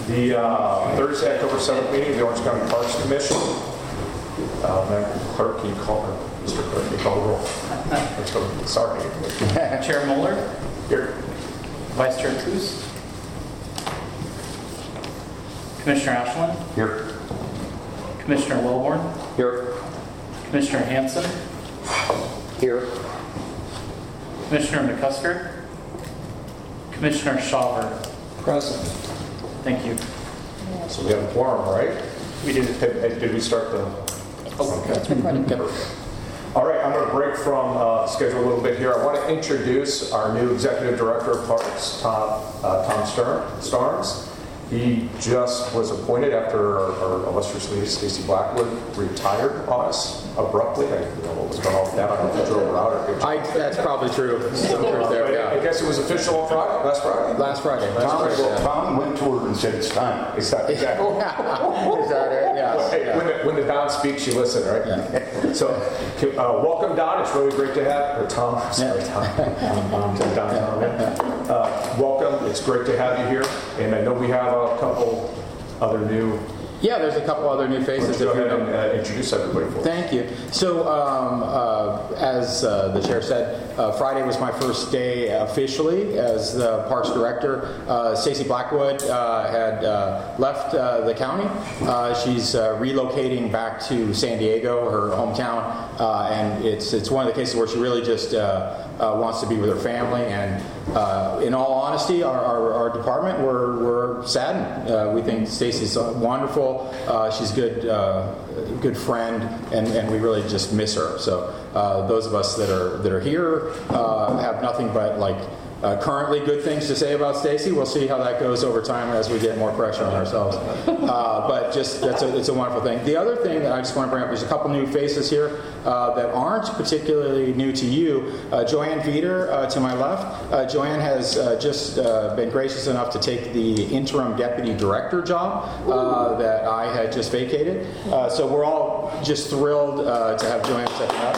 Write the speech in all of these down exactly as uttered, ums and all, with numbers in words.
The uh, Thursday, October seventh meeting of the Orange County Parks Commission. Uh, Madam Clerk, can you call her? Mister Clerk, can you call the roll? Sorry. Chair Mueller. Here. Vice Chair Coos. Commissioner Ashland. Here. Commissioner Wilborn. Here. Commissioner Hanson. Here. Commissioner McCusker. Commissioner Shawver. Present. Thank you. So we have a quorum, right? We do. Did, did we start the... Oh, okay. It's recorded. All right, I'm going to break from uh, schedule a little bit here. I want to introduce our new Executive Director of Parks, Tom, uh, Tom Stern, Starnes. He just was appointed after our, our illustrious leader, Stacy Blackwood, retired on us abruptly. I don't know what was going on with that. I don't know if you drove her out or... I, that's probably true. Some truth there, yeah. I guess it was official on Friday, last Friday? Last Friday. Last Tom, Friday, yeah. Tom went to her and said it's time. Is that exactly? Is that it? Yes. Hey, yeah. when, the, when the Don speaks, you listen, right? Yeah. So, uh, welcome, Don. It's really great to have, or Tom, sorry, Tom. Um, to Don, Tom, yeah. uh, welcome. It's great to have you here. And I know we have a couple other new... Yeah, there's a couple other new faces. Let's go ahead and uh, introduce everybody for us. Thank you. So, um, uh, as uh, the chair said, uh, Friday was my first day officially as the Parks Director. Uh, Stacy Blackwood uh, had uh, left uh, the county. Uh, she's uh, relocating back to San Diego, her hometown, uh, and it's it's one of the cases where she really just uh, uh, wants to be with her family. And uh, in all honesty, our, our, our department, we're, we're saddened. Uh, we think Stacy's wonderful. Uh, she's a good, uh, good friend, and, and we really just miss her. So uh, those of us that are that are here uh, have nothing but like uh, currently good things to say about Stacy. We'll see how that goes over time as we get more pressure on ourselves. Uh, but just that's a, it's a wonderful thing. The other thing that I just want to bring up, there's a couple new faces here uh, that aren't particularly new to you. Uh, Joanne Veeder uh, to my left. Uh, Joanne has uh, just uh, been gracious enough to take the interim deputy director job uh, that I had just vacated. Uh, so we're all just thrilled uh, to have Joanne stepping up.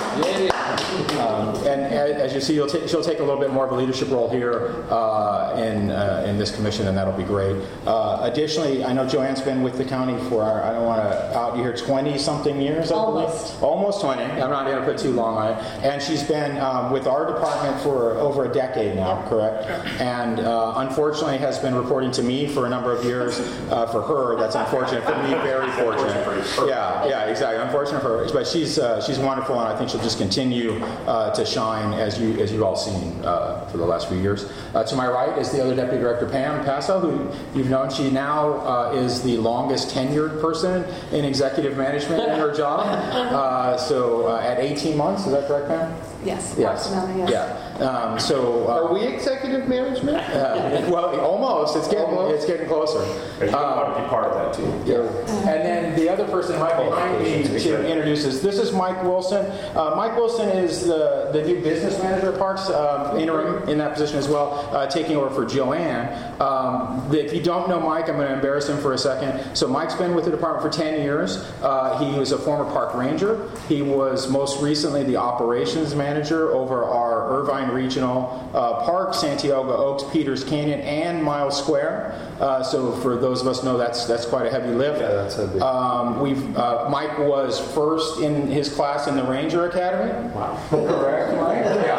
Um, and as you see, you'll t- she'll take a little bit more of a leadership role here uh, in uh, in this commission, and that'll be great. Uh, additionally, I know Joanne's been with the county for, I don't want to out you here, twenty-something years, I Almost. believe. Almost twenty. I'm not going to put too long on it. And she's been um, with our department for over a decade now, correct? And uh, unfortunately has been reporting to me for a number of years. Uh, for her, that's unfortunate. For me, very fortunate. Yeah, yeah, exactly. Unfortunate for her. But she's uh, she's wonderful, and I think she'll just continue uh, to shine as you as you've all seen uh, for the last few years. Uh, to my right is the other Deputy Director, Pam Passo, who you've known. She now uh, is the longest tenured person in executive management in her job. Uh, so uh, at eighteen months, is that correct, Pam? Yes. Yes. Yes. Yeah. Um, so uh, Are we executive management? uh, well, almost. It's getting Almost. it's getting closer. You want to be part of that team. Yeah. And then the other person right behind me to introduce is, this is Mike Wilson. Uh, Mike Wilson is the, the new business manager at Parks, um, interim in that position as well, uh, taking over for Joanne. Um, if you don't know Mike, I'm going to embarrass him for a second. So Mike's been with the department for ten years. Uh, he was a former park ranger. He was most recently the operations manager over our Irvine Regional uh, Park, Santiago Oaks, Peters Canyon, and Miles Square. Uh, so for those of us know, that's that's quite a heavy lift. Yeah, that's heavy. Um, we've uh, Mike was first in his class in the Ranger Academy. Wow. Correct, Mike? Yeah.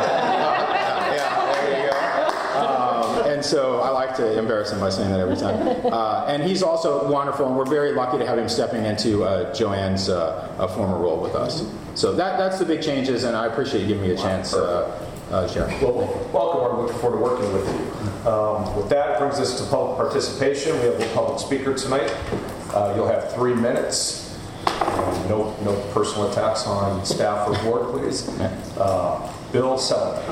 Uh, yeah, there you go. Um, and so I like to embarrass him by saying that every time. Uh, and he's also wonderful, and we're very lucky to have him stepping into uh, Joanne's uh, uh, former role with us. So that that's the big changes, and I appreciate you giving me a chance, uh, uh, Chair. Well, welcome. We're looking forward to working with you. Um, with that, it brings us to public participation. We have a public speaker tonight. Uh, you'll have three minutes. Um, no, no personal attacks on staff or board, please. Uh, Bill Sullivan.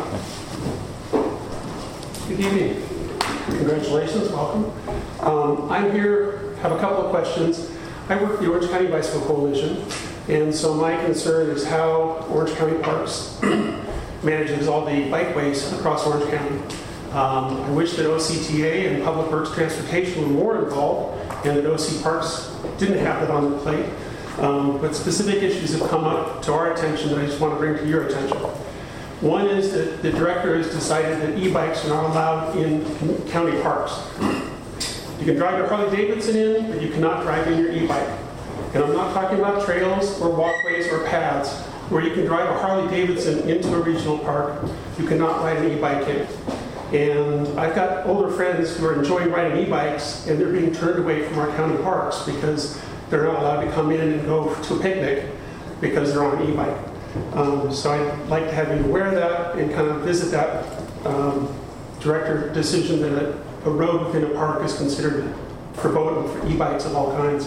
Good evening. Congratulations. Welcome. Um, I'm here, have a couple of questions. I work for the Orange County Bicycle Coalition, and so my concern is how Orange County Parks manages all the bikeways across Orange County. Um, I wish that O C T A and Public Works Transportation were more involved, and that O C Parks didn't have that on their plate. Um, but specific issues have come up to our attention that I just want to bring to your attention. One is that the director has decided that e-bikes are not allowed in county parks. You can drive your Harley Davidson in, but you cannot drive in your e-bike. And I'm not talking about trails or walkways or paths where you can drive a Harley Davidson into a regional park. You cannot ride an e-bike in. And I've got older friends who are enjoying riding e-bikes, and they're being turned away from our county parks because they're not allowed to come in and go to a picnic because they're on an e-bike. Um, so I'd like to have you aware of that and kind of visit that um, director decision that a, a road within a park is considered verboten for e-bikes of all kinds.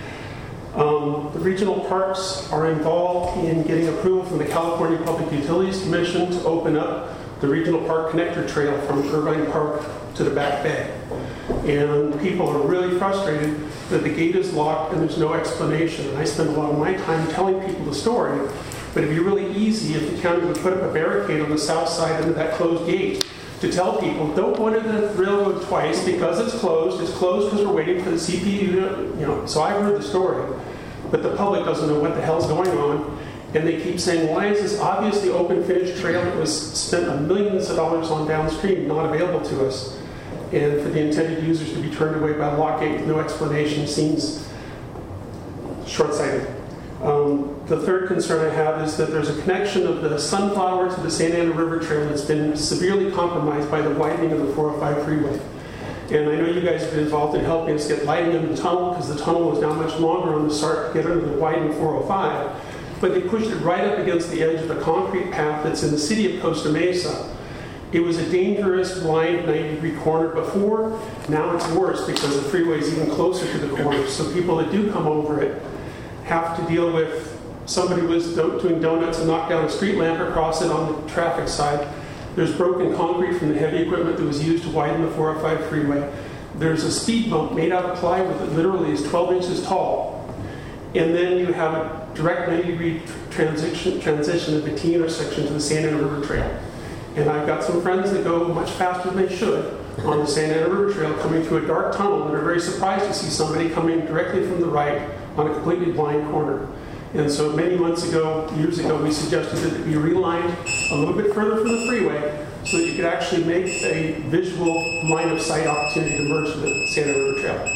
Um, the regional parks are involved in getting approval from the California Public Utilities Commission to open up the Regional Park Connector Trail from Irvine Park to the Back Bay. And people are really frustrated that the gate is locked and there's no explanation. And I spend a lot of my time telling people the story, but it'd be really easy if the county would put up a barricade on the south side under that closed gate to tell people, don't go into the railroad twice because it's closed. It's closed because we're waiting for the C P U to, you know. So I've heard the story, but the public doesn't know what the hell's going on. And they keep saying, why is this obviously open finished trail that was spent millions of dollars on downstream not available to us? And for the intended users to be turned away by a lock gate with no explanation seems short-sighted. Um, the third concern I have is that there's a connection of the Sunflower to the Santa Ana River Trail that's been severely compromised by the widening of the four oh five freeway. And I know you guys have been involved in helping us get lighting in the tunnel because the tunnel is now much longer on the start to get under the widened four oh five. But they pushed it right up against the edge of the concrete path that's in the city of Costa Mesa. It was a dangerous, blind, ninety degree corner before. Now it's worse because the freeway is even closer to the corner. So people that do come over it have to deal with somebody was do- doing donuts and knocked down a street lamp across it on the traffic side. There's broken concrete from the heavy equipment that was used to widen the four oh five freeway. There's a speed bump made out of plywood that literally is twelve inches tall. And then you have a direct ninety degree transition, transition of the T intersection to the Santa Ana River Trail. And I've got some friends that go much faster than they should on the Santa Ana River Trail coming through a dark tunnel and are very surprised to see somebody coming directly from the right on a completely blind corner. And so many months ago, years ago, we suggested that it be relined a little bit further from the freeway so that you could actually make a visual line of sight opportunity to merge to the Santa Ana River Trail.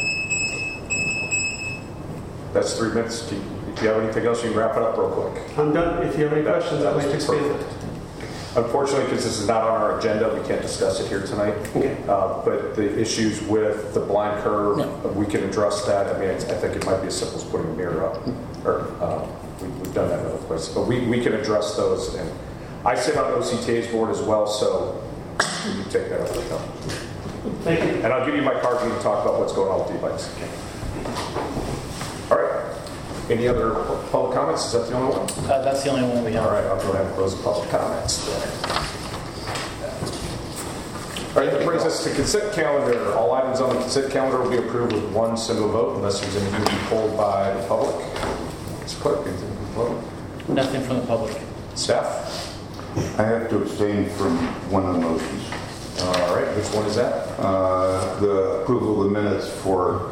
That's three minutes. Do you, if you have anything else, you can wrap it up real quick. I'm done. If you have any That- questions, that I'd like to was expand it. perfect. Unfortunately, because this is not on our agenda, we can't discuss it here tonight. Okay. Uh, but the issues with the blind curve, uh, we can address that. I mean, it's, I think it might be as simple as putting a mirror up. Or uh, we, we've done that in other places. But we, we can address those. And I sit on O C T A's board as well, so you can take that up with them. Thank you. And I'll give you my card and you can talk about what's going on with e-bikes. All right. Any other public comments? Is that the only one? Uh, that's the only one we have. All right, I'll go ahead and close the public comments. All right, that brings us to consent calendar. All items on the consent calendar will be approved with one single vote unless there's anything to be pulled by the public. Mister Clerk, anything to be pulled? Nothing from the public. Staff? I have to abstain from one of the motions. All right, which one is that? Uh, the approval of the minutes for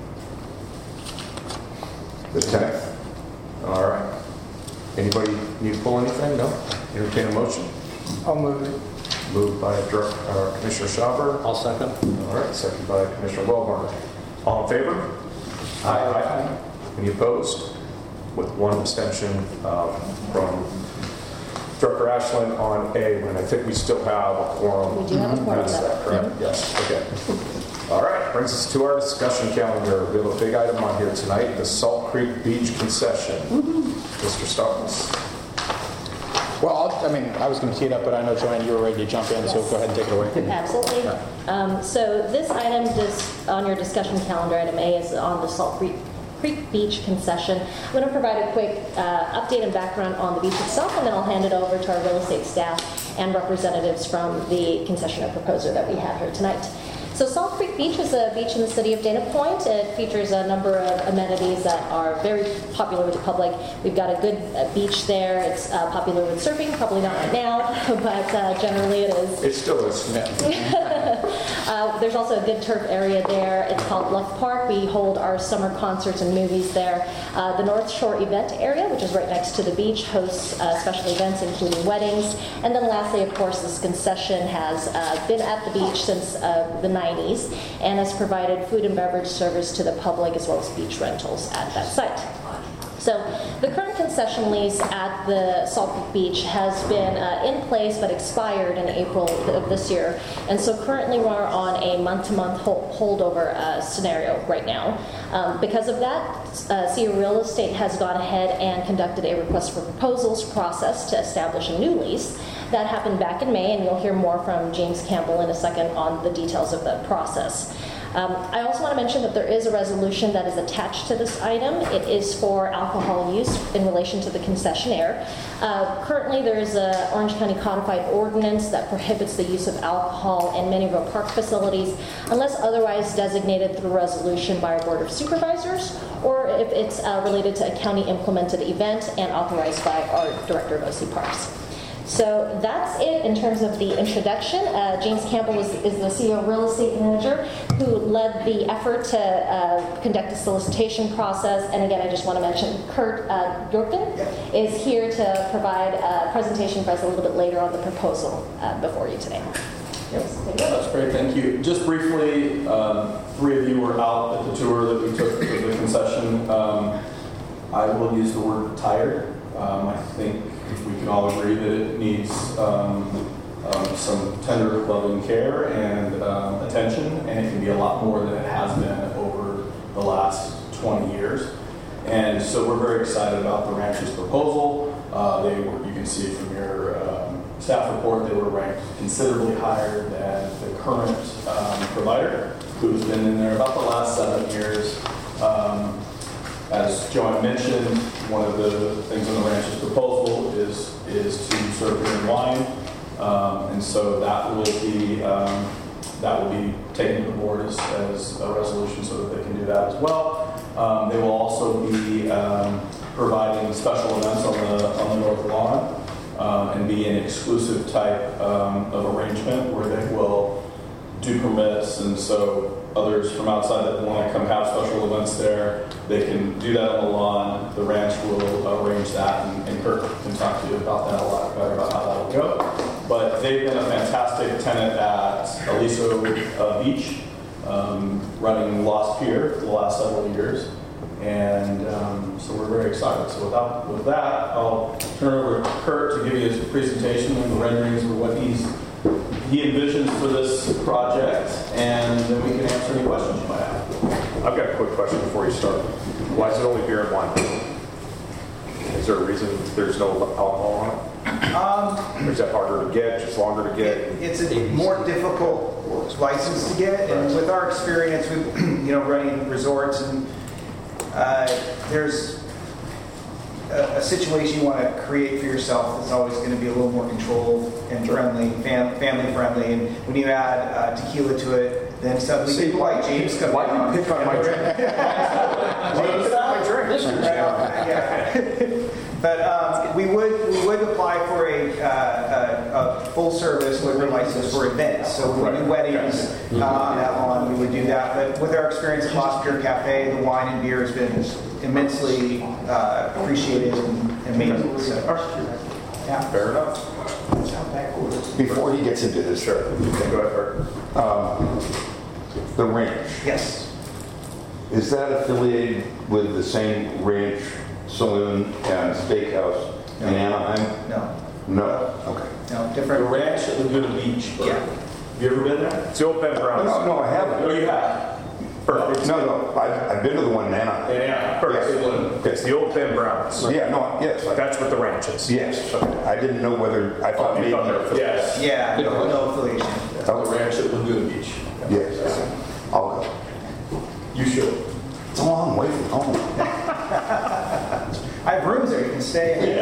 the tenth. All right. Anybody need to pull anything? No? Entertain a motion? I'll move it. Moved by Direct, uh, Commissioner Schauber. I'll second. All right, second by Commissioner Wellborn. All in favor? Aye. Any opposed? With one abstention um, from Director Ashland on A, and I think we still have a quorum. We do have a quorum. Is that correct? Yes, okay. All right, brings us to our discussion calendar. We have a big item on here tonight, the Salt Creek Beach concession. Mister Starnes. Well, I'll, I mean, I was going to tee it up, but I know, Joanne, you were ready to jump in, so go ahead and take it away. Absolutely. Um, so this item just on your discussion calendar, item A, is on the Salt Creek, Creek Beach concession. I'm going to provide a quick uh, update and background on the beach itself, and then I'll hand it over to our real estate staff and representatives from the concessionaire proposer that we have here tonight. So Salt Creek Beach is a beach in the city of Dana Point. It features a number of amenities that are very popular with the public. We've got a good uh, beach there. It's uh, popular with surfing, probably not right now, but uh, generally it is. It still is. Uh, there's also a good turf area there. It's called Bluff Park. We hold our summer concerts and movies there. Uh, the North Shore event area, which is right next to the beach, hosts uh, special events including weddings. And then lastly, of course, this concession has uh, been at the beach since uh, the nineties and has provided food and beverage service to the public as well as beach rentals at that site. So the current concession lease at the Salt Creek Beach has been uh, in place but expired in April of this year. And so currently we're on a month-to-month hold- holdover uh, scenario right now. Um, because of that, uh, C O Real Estate has gone ahead and conducted a request for proposals process to establish a new lease. That happened back in May, and you'll hear more from James Campbell in a second on the details of that process. Um, I also want to mention that there is a resolution that is attached to this item. It is for alcohol use in relation to the concessionaire. Uh, currently, there is a Orange County codified ordinance that prohibits the use of alcohol in many of our park facilities unless otherwise designated through resolution by our Board of Supervisors or if it's uh, related to a county-implemented event and authorized by our Director of O C Parks. So that's it in terms of the introduction. Uh, James Campbell is, is the C E O Real Estate Manager who led the effort to uh, conduct a solicitation process. And again, I just want to mention Kurt uh, Yorkin is here to provide a presentation for us a little bit later on the proposal uh, before you today. Yes, thank you. That's great, thank you. Just briefly, um, three of you were out at the tour that we took for the concession. Um, I will use the word tired. Um, I think we can all agree that it needs um, um, some tender, loving care and um, attention, and it can be a lot more than it has been over the last twenty years. And so we're very excited about the ranch's proposal. Uh, they were, you can see from your um, staff report, they were ranked considerably higher than the current um, provider, who's been in there about the last seven years. Um, As Joanne mentioned, one of the things in the ranch's proposal is is to serve beer and wine, um, and so that will be um, that will be taken to the board as, as a resolution so that they can do that as well. Um, they will also be um, providing special events on the on the north lawn um, and be an exclusive type um, of arrangement where they will do permits, and so others from outside that want to come have special events there, they can do that on the lawn. The ranch will arrange that, and, and Kurt can talk to you about that a lot better about how that will go. But they've been a fantastic tenant at Aliso uh, Beach, um, running Lost Pier for the last several years, and um, so we're very excited. So without, with that, I'll turn it over to Kurt to give you his presentation and the renderings of what he's he envisions for this project, and then we can answer any questions you might have. I've got a quick question before you start. Why is it only beer and wine? Is there a reason there's no alcohol on it? Um, or is that harder to get, just longer to get? it, it's a more difficult license to get, and with our experience with you know running resorts, and uh, there's a, a situation you want to create for yourself that's always going to be a little more controlled and friendly, fam, family friendly, and when you add uh, tequila to it, then suddenly people like James come Why down. do you pick on my drink? James, my drink. Yeah. But um, we would we would apply for a, uh, a, a full service liquor license for events. So when we do weddings uh, on that lawn, we would do that. But with our experience at Lost Pier Cafe, the wine and beer has been immensely uh, appreciated and amazing. So, yeah. Fair enough. Before he gets into this, Sure. Okay, go ahead, Kurt. um, the ranch, Yes. is that affiliated with the same ranch, saloon, and steakhouse in Anaheim? No. No. Okay. No. The Different. ranch at Laguna Beach. Yeah. Have you ever been there? It's the old Ben Brown's. No, no, I haven't. Oh, you have? Perfect. No, no, I've, I've been to the one in Anaheim. Yeah. Perfect. It's the old Ben Brown's. Yeah, no, yes. I- That's what the ranch is. Yes. I didn't know whether, I thought You maybe. thought they were- Yes. Yeah. No, no affiliation. The ranch at Laguna Beach. Yes. I'll go. You should. It's a long way from home. I have rooms there. You can stay.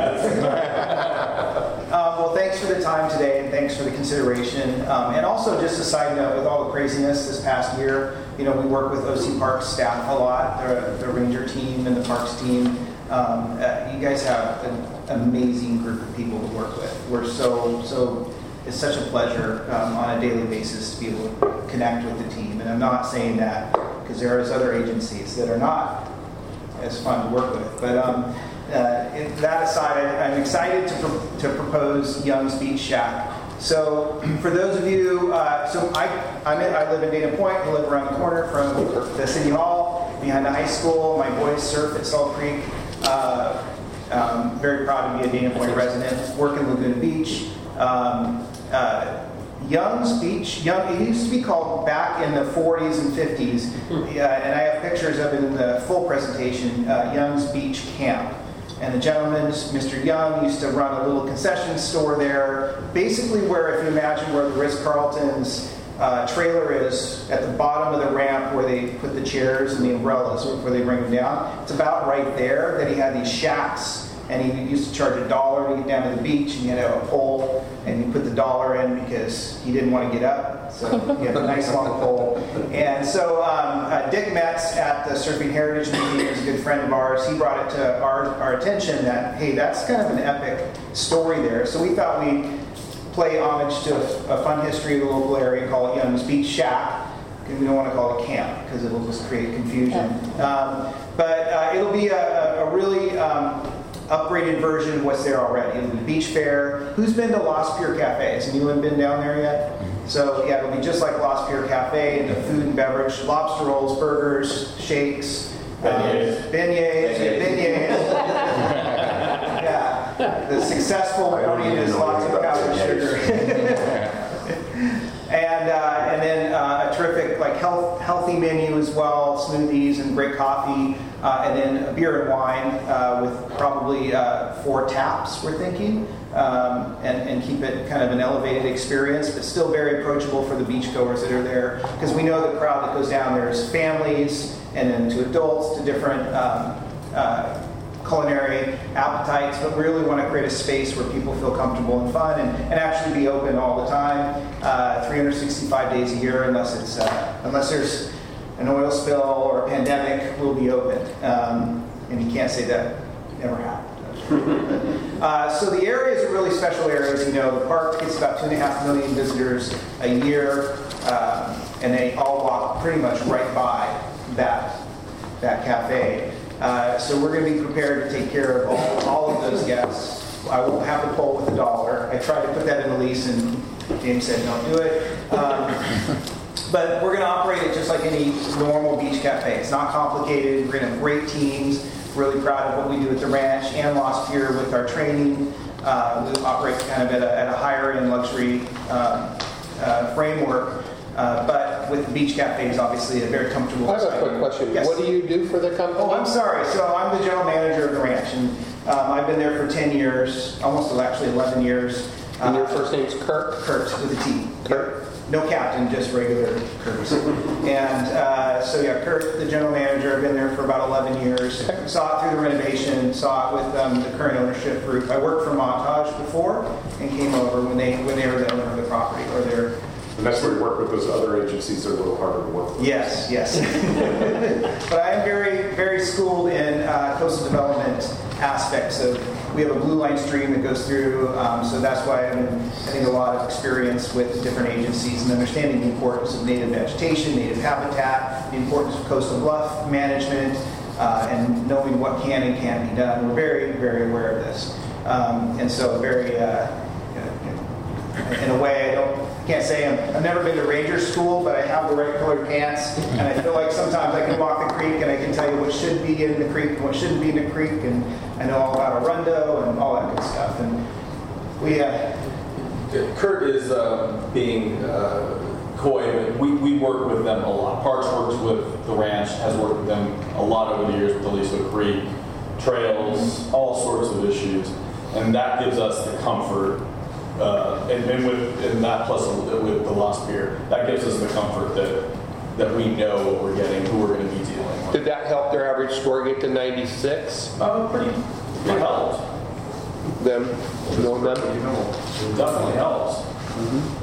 Uh, well, thanks for the time today, and thanks for the consideration. Um, and also, just a side note, with all the craziness this past year, you know, we work with O C Parks staff a lot, the, the ranger team and the parks team. Um, uh, you guys have an amazing group of people to work with. We're so, so it's such a pleasure um, on a daily basis to be able to connect with the team. And I'm not saying that because there is other agencies that are not as fun to work with. But um, uh, in that aside, I'm excited to, pro- to propose Young's Beach Shack. So for those of you, uh, so I, I'm in, I live in Dana Point. I live around the corner from the City Hall, behind the high school. My boys surf at Salt Creek. Uh, um, very proud to be a Dana Point resident. Work in Laguna Beach. Um, uh, Young's Beach, Young, it used to be called back in the forties and fifties, uh, and I have pictures of it in the full presentation, uh, Young's Beach Camp. And the gentleman, Mister Young, used to run a little concession store there, basically where, if you imagine where the Ritz-Carlton's uh, trailer is, at the bottom of the ramp where they put the chairs and the umbrellas before they bring them down. It's about right there that he had these shacks. And he used to charge a dollar to get down to the beach, and he had to have a pole, and he put the dollar in because he didn't want to get up. So he had a nice long pole. And so um, uh, Dick Metz at the Surfing Heritage Museum is a good friend of ours. He brought it to our, our attention that, hey, that's kind of an epic story there. So we thought we'd play homage to a, a fun history of the local area, call it Young's Beach Shack. We don't want to call it camp because it'll just create confusion. Um, but uh, it'll be a, a really... Um, upgraded version of what's there already. It'll be beach fare. Who's been to Lost Pier Cafe? Has anyone been down there yet? So yeah, it'll be just like Lost Pier Cafe, and the food and beverage, lobster rolls, burgers, shakes, beignets, um, beignets, beignets. Yeah, the successful morning is lots of powdered sugar. And uh, and then uh, a terrific like health, healthy menu as well, smoothies and great coffee, uh, and then a beer and wine uh, with probably uh, four taps, we're thinking, um, and, and keep it kind of an elevated experience, but still very approachable for the beachgoers that are there, because we know the crowd that goes down there is families, and then to adults, to different um, uh, culinary appetites, but we really want to create a space where people feel comfortable and fun, and, and actually be open all the time, uh, three hundred sixty-five days a year, unless it's uh, unless there's an oil spill or a pandemic, we'll be open. Um, and you can't say that never happened. uh, so the area is a really special area. As you know, the park gets about two and a half million visitors a year, um, and they all walk pretty much right by that that cafe. Uh, so we're going to be prepared to take care of all, all of those guests. I won't have the pole with the dollar. I tried to put that in the lease, and James said, don't do it. Um, but we're going to operate it just like any normal beach cafe. It's not complicated. We're going to have great teams. Really proud of what we do at the ranch and Lost Pier with our training. Uh, we operate kind of at a, at a higher end luxury uh, uh, framework. Uh, but with the beach cafes, obviously, a very comfortable. I have a quick question. Yes. What do you do for the company? Oh, I'm sorry. So I'm the general manager of the ranch, and um, I've been there for ten years, almost actually eleven years. And your uh, first name's Kurt? Kurt, with a T. Kurt? No captain, just regular Kurt. And uh, so yeah, Kurt, the general manager, I've been there for about eleven years. Saw it through the renovation, saw it with um, the current ownership group. I worked for Montage before and came over when they when they were the owner of the property, or their. And that's where you work with those other agencies that are a little harder to work with. Yes, yes. But I am very, very schooled in uh, coastal development aspects of. We have a blue line stream that goes through, um, so that's why I'm having a lot of experience with different agencies and understanding the importance of native vegetation, native habitat, the importance of coastal bluff management, uh, and knowing what can and can't be done. We're very, very aware of this, um, and so very. Uh, In a way, I don't, can't say I'm, I've never been to ranger school, but I have the right colored pants, and I feel like sometimes I can walk the creek and I can tell you what should be in the creek and what shouldn't be in the creek, and I know all about Arundo and all that good stuff. And we, uh, Kurt is uh, being uh, coy. We, we work with them a lot. Parks works with the ranch, has worked with them a lot over the years with Aliso Creek, trails, all sorts of issues, and that gives us the comfort. Uh, and, and with and that plus with the Lost Pier, that gives us the comfort that that we know what we're getting, who we're going to be dealing with. Did that help their average score get to ninety-six? Uh, pretty. It helped. Them, knowing them? It definitely helps. Mm-hmm.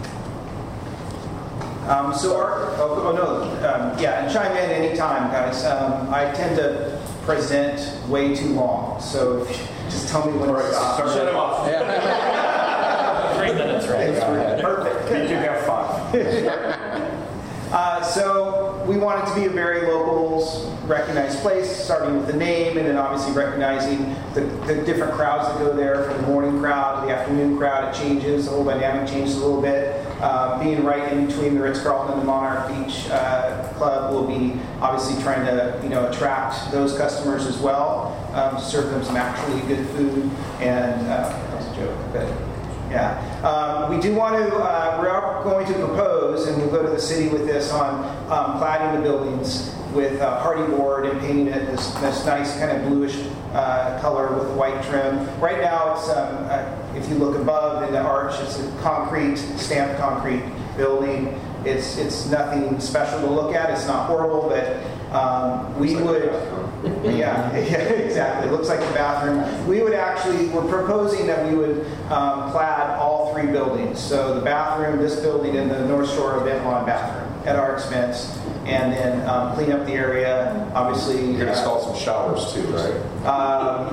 Um, so our, oh, oh no, um, yeah, and chime in anytime, guys. Um, I tend to present way too long, so if you just tell me when to stop. Shut him off. Three minutes, right? Perfect. You can have five. Uh, so we want it to be a very locals recognized place, starting with the name and then obviously recognizing the, the different crowds that go there, from the morning crowd to the afternoon crowd. It changes, the whole dynamic changes a little bit. Uh, being right in between the Ritz-Carlton and the Monarch Beach uh, Club will be obviously trying to, you know, attract those customers as well, um, serve them some actually good food. And uh, that was a joke, but yeah. Um, we do want to, uh, we are going to propose, and we'll go to the city with this, on um, cladding the buildings with uh, hardy board and painting it this, this nice kind of bluish uh, color with white trim. Right now, it's um, uh, if you look above in the arch, it's a concrete, stamped concrete building. It's it's nothing special to look at. It's not horrible, but um, we would, yeah, yeah, exactly. It looks like a bathroom. We would actually, we're proposing that we would um, clad all three buildings. So the bathroom, this building, and the North Shore event lawn bathroom at our expense, and then um, clean up the area. Obviously, You're going to uh, install some showers too, right? um,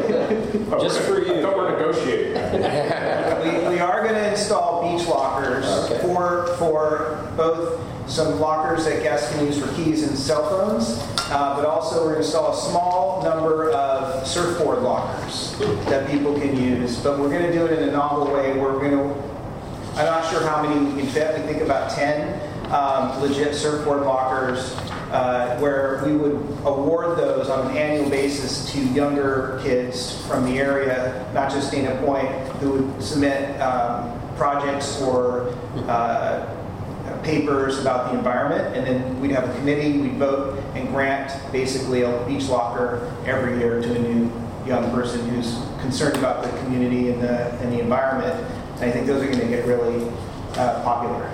Just for you. I thought we're negotiating. we, we are going to install beach lockers Okay. for for both some lockers that guests can use for keys and cell phones, uh, but also we're going to install a small number of surfboard lockers that people can use. But we're going to do it in a novel way. We're going to, I'm not sure how many we can fit. We think about ten um, legit surfboard lockers, uh, where we would award those on an annual basis to younger kids from the area, not just Dana Point, who would submit um, projects or uh, papers about the environment, and then we'd have a committee, we'd vote and grant basically a beach locker every year to a new young person who's concerned about the community and the, and the environment. And I think those are going to get really uh, popular.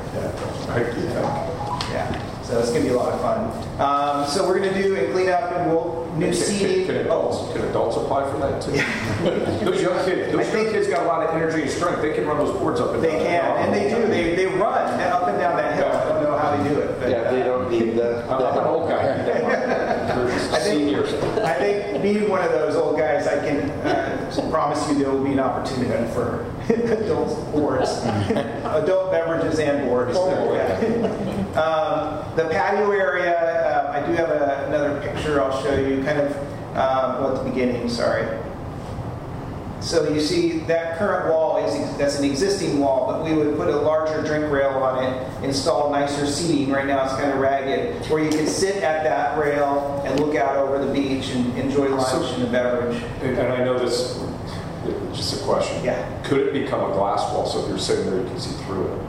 Yeah. Yeah, so it's going to be a lot of fun. Um, so we're going to do a clean up, and we'll new Can, seating. can, can, adults, can adults apply for that too? Those young kids, those I young think- kids got a lot of energy and strength. They can run those boards up and They down. can, and they do. They, they run up and down that hill. I don't know how they do it, but Yeah, they don't need the, I'm I'm an old guy. I think, seniors. I think being one of those old guys, I can uh, promise you there will be an opportunity for adult boards, adult beverages and boards. So, yeah. um, the patio area, uh, I do have a, another picture I'll show you, kind of, um, well, at the beginning, sorry. So you see that current wall is that's an existing wall, but we would put a larger drink rail on it, install nicer seating. Right now it's kind of ragged, where you can sit at that rail and look out over the beach and enjoy lunch So- and a beverage. And and I know this, just a question. Yeah. Could it become a glass wall so if you're sitting there you can see through it?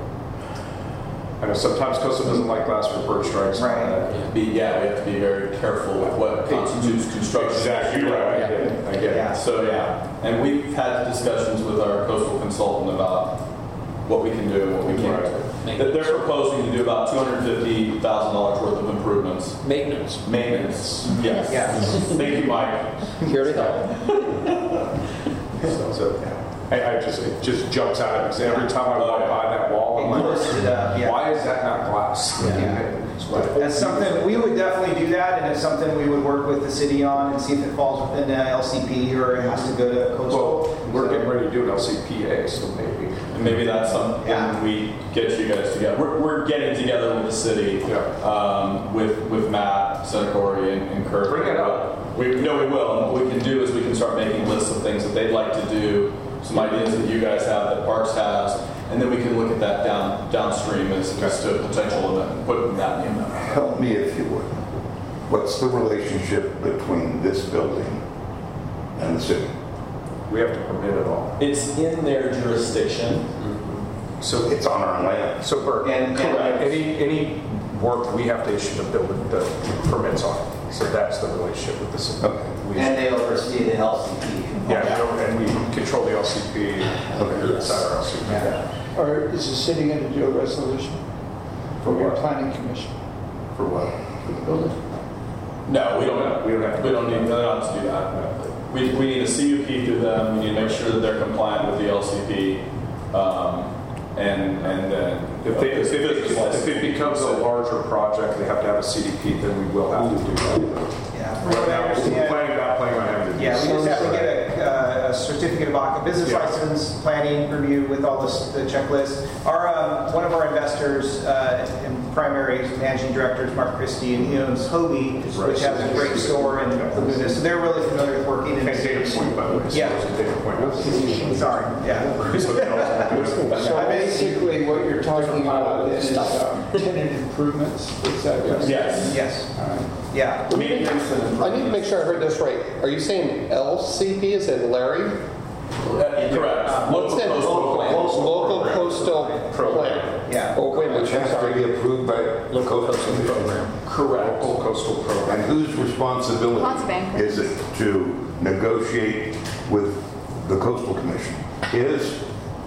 I know sometimes Costa doesn't like glass for bird strikes. and all Right. that. Be, yeah, we have to be very careful with what constitutes construction. Exactly, you're right. I get it. I get it. Yeah. So, yeah, and we've had discussions with our coastal consultant about what we can do and what we can't Right. do. That They're proposing to do about two hundred fifty thousand dollars worth of improvements. Maintenance. Maintenance, yes. Yeah. Thank you, Mike. here to help. So, so I, I just, it just jumps out at me. 'Cause every time I walk by that wall, I'm It lifts it up, like, yeah. why is that not glass? It's like- That's something, we would definitely do that, and it's something we would work with the city on and see if it falls within the L C P or it has to go to coastal. Well, we're getting ready to do an L C P A, so maybe. And maybe that's something Yeah. we get you guys together. We're, we're getting together with the city, Yeah. um, with with Matt, Senatore, and, and Kurt. Bring it up. We no, we will. And what we can do is we can start making lists of things that they'd like to do, some ideas that you guys have, that Parks has, and then we can look at that down downstream as, as to potential and put that in. Help me if you would. What's the relationship between this building and the city? We have to permit it all. It's in their jurisdiction. So, It's on our land. so Bert, And- correct. Any, any work, we have to issue the building, the permits on. So that's the relationship with the city. Okay. We- And they oversee the L C P. Yeah, and we control the L C P, inside our L C P. Or is the city going to do a resolution For from your what? planning commission For what? for the building? No, we don't. We don't have to- We don't need. We don't have to do that. We, we need a C U P through them. We need to make sure that they're compliant with the L C P, um, and and then If they, if it, if it becomes a larger project, they have to have a C D P, then we will have to do that. Yeah, from Right what I now, we're understand. planning, not planning on having to do Yeah, we that. just have to get a, uh, a a certificate of occupancy, business Yeah. license, planning review with all this, the checklist. Our, um, one of our investors uh, and primary managing directors, Mark Christie, and he owns Hobie, which has a great store in Laguna. So they're really familiar with working in And this. Data Point, by the way. Yeah. Data Point. Sorry, yeah. So basically, what you're talking about is um, tenant improvements, is that what? Yes. Yes, All right. yeah. Maintenance and I need to make sure I heard this right. Are you saying L C P as in Larry? Uh, Correct. Local What's that? coastal plan. Local coastal plan. Yeah. Oh, wait a Which minute, I'm has to sorry. be approved by Local Coastal coastal Commission. program. Correct. Local coastal program. And whose responsibility Lots of banquets. is it to negotiate with the Coastal Commission? His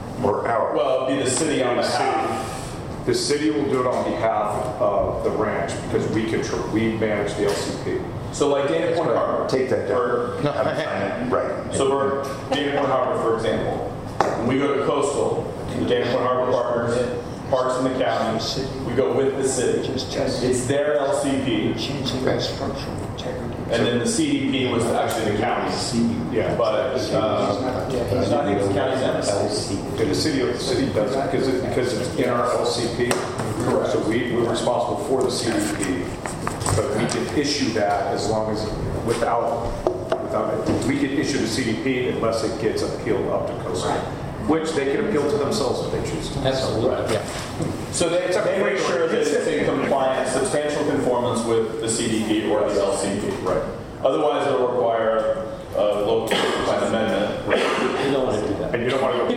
or ours? Well, it'd be the city on behalf. The city will do it on behalf of the ranch because we control, we manage the L C P. So like Dana Point Harbor. Take that For- down. Have it sign it. Right. So for Dana Point Harbor, for example, when we go to coastal, the Dana Point Harbor Partners, Parks in the county, we go with the city. It's their L C P, Changing structural integrity. and then the C D P was actually the county's. Yeah. But, uh, I think it's the county's M S C. And the city, the city does it because it, because it's in our L C P. Correct. So we, we're responsible for the C D P, but we can issue that as long as, without, without, it. we can issue the C D P unless it gets appealed up to coastal, which they can appeal to themselves if they choose to. Absolutely, yeah. So they, they make sure that it's in compliance, substantial conformance with the C D P or the L C P. Right. Otherwise, it'll require a local plan amendment. You don't want to do that. And you don't want to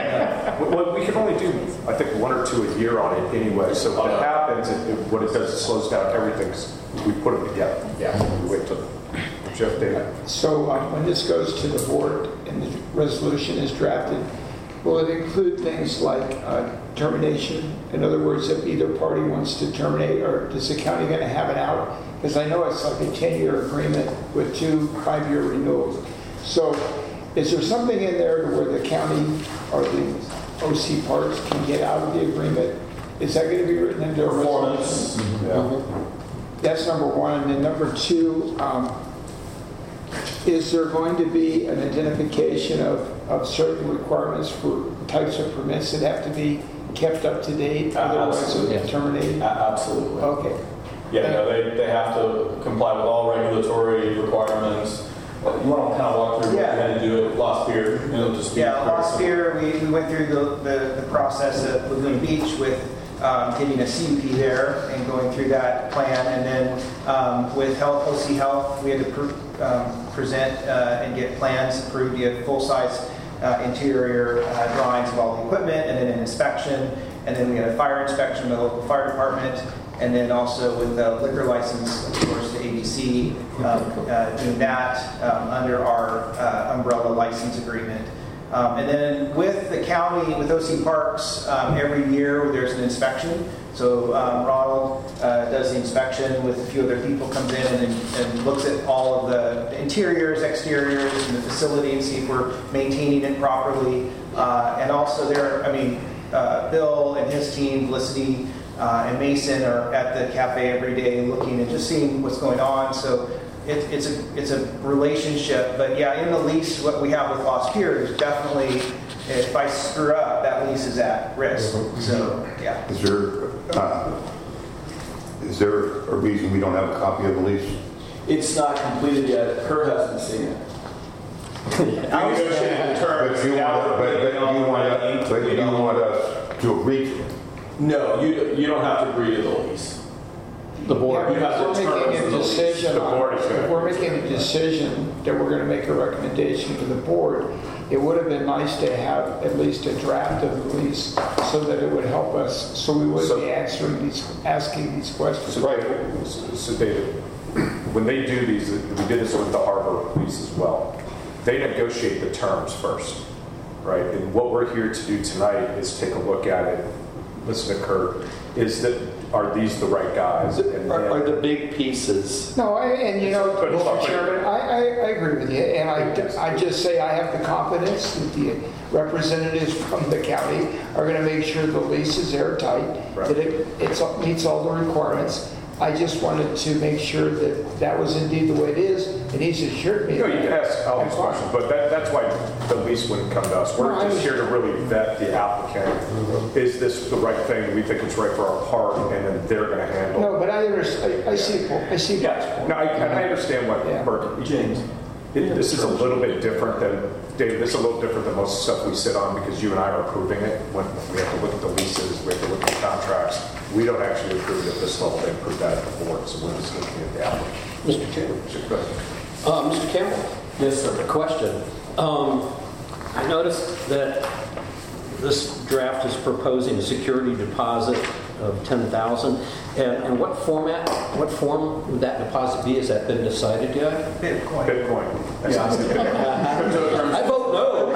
go, well, we can only do, I think, one or two a year on it anyway. So what happens, it, it- what it does, it slows down everything. We put them together. Yeah. We wait till Jeff David. So um, when this goes to the board and the resolution is drafted, will it include things like uh, termination? In other words, if either party wants to terminate, or is the county going to have an out? Because I know it's like a ten-year agreement with two five-year renewals. So is there something in there to where the county or the O C parks can get out of the agreement? Is that going to be written into a Performance. resolution? Yeah. That's number one. And then number two, um, is there going to be an identification of, of certain requirements for types of permits that have to be kept up to date? Otherwise Absolutely. they're terminated? A- Absolutely. Okay. Yeah, no, they, they have to comply with all regulatory requirements. You want to kind of walk through what you Yeah. had to do at Lost Pier? You know, just be Yeah, very last simple. year, we, we went through the, the, the process at Laguna Beach with um, getting a C D P there and going through that plan. And then um, with Health, O C Health, we had to pr- um, present uh, and get plans approved. You had full-size uh, interior uh, drawings of all the equipment, and then an inspection. And then we had a fire inspection by the local fire department. And then also with the liquor license, of course, the A B C, um, uh, doing that um, under our uh, umbrella license agreement. Um, and then with the county, with O C Parks, um, every year there's an inspection. So um, Ronald uh, does the inspection with a few other people, comes in and, and looks at all of the interiors, exteriors, and the facility and see if we're maintaining it properly. Uh, and also there, I mean, uh, Bill and his team, Felicity, Uh, and Mason are at the cafe every day looking and just seeing what's going on. So it, it's a it's a relationship. But yeah, in the lease, what we have with Lost Pier is definitely, if I screw up, that lease is at risk. So yeah. Is there, uh, is there a reason we don't have a copy of the lease? It's not completed yet. Kurt hasn't seen it. We negotiated the terms. But you Now want, we're but, waiting but on you want, writing us- to but be you done. want us to agree to it? No, you, you don't have to agree to the lease. The board. You have If to we're terms making of a the lease. decision, The board is on- gonna- if we're making a decision that we're going to make a recommendation to the board, it would have been nice to have at least a draft of the lease so that it would help us, so we wouldn't So- be answering these, asking these questions. So, right. So David, when they do these, we did this with the harbor lease as well. They negotiate the terms first, right? And what we're here to do tonight is take a look at it, listen to Kurt, is that, are these the right guys? And Are, are then- the big pieces? No, I, and you know, But it's not- Mister Chairman, I, I, I agree with you, and I, I just say I have the confidence that the representatives from the county are going to make sure the lease is airtight, Right. that it it's, meets all the requirements. I just wanted to make sure that that was indeed the way it is, and he's assured me. You know, you can ask all these questions, but that, that's why the lease wouldn't come to us. We're No, I just here to really vet the applicant. Is this the right thing? Do we think it's right for our park? And then they're going to handle. No, but I understand, I see, I see. Yeah, no, I, and I understand what Yeah. Bert, James. It, this is a little bit different than, David, this is a little different than most stuff we sit on because you and I are approving it. When we have to look at the leases, we have to look at the contracts. We don't actually approve it at this level. They approve that at the board, so we're just looking at the applicant. Mister Chairman. Go ahead. Uh, Mister Campbell. Yes, sir. Question. Um, I noticed that this draft is proposing a security deposit of ten thousand dollars. And, and what format, what form would that deposit be? Has that been decided yet? Bitcoin. Bitcoin. That's Yeah. I vote no.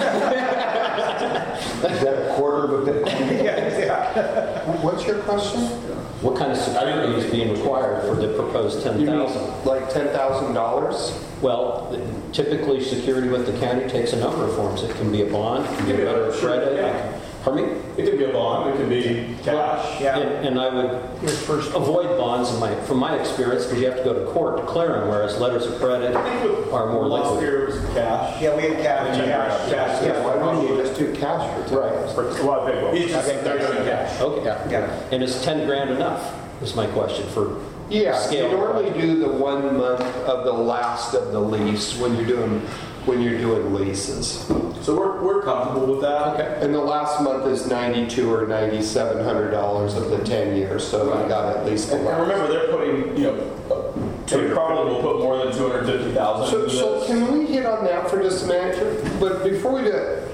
Is that a quarter of a bit? Yeah, yeah. What's your question? What kind of security is being required for the proposed ten thousand dollars? Like ten thousand dollars? Well, typically, security with the county takes a number of forms. It can be a bond, it can be a letter of credit. Yeah. Pardon me? It could be a bond, it could be cash. Yeah. And, and I would avoid bonds in my, from my experience, because you have to go to court to clear them, whereas letters of credit are more Last liquid. year it was cash. Yeah, we had cash, cash, Cash. yeah. Why wouldn't you just do cash for ten thousand? For- Well, they will. He's just, they're doing cash. Okay. Yeah. And is ten grand enough, is my question, for Yeah, scale? you normally do the one month of the last of the lease when you're doing, when you're doing leases. So we're, we're comfortable with that. Okay. And the last month is ninety-two or ninety-seven hundred dollars of the ten years, so you got at least the And and last. remember, they're putting, you know, they probably will put more than two hundred fifty thousand So, into so this. can we hit on that for just a minute? But before we do it,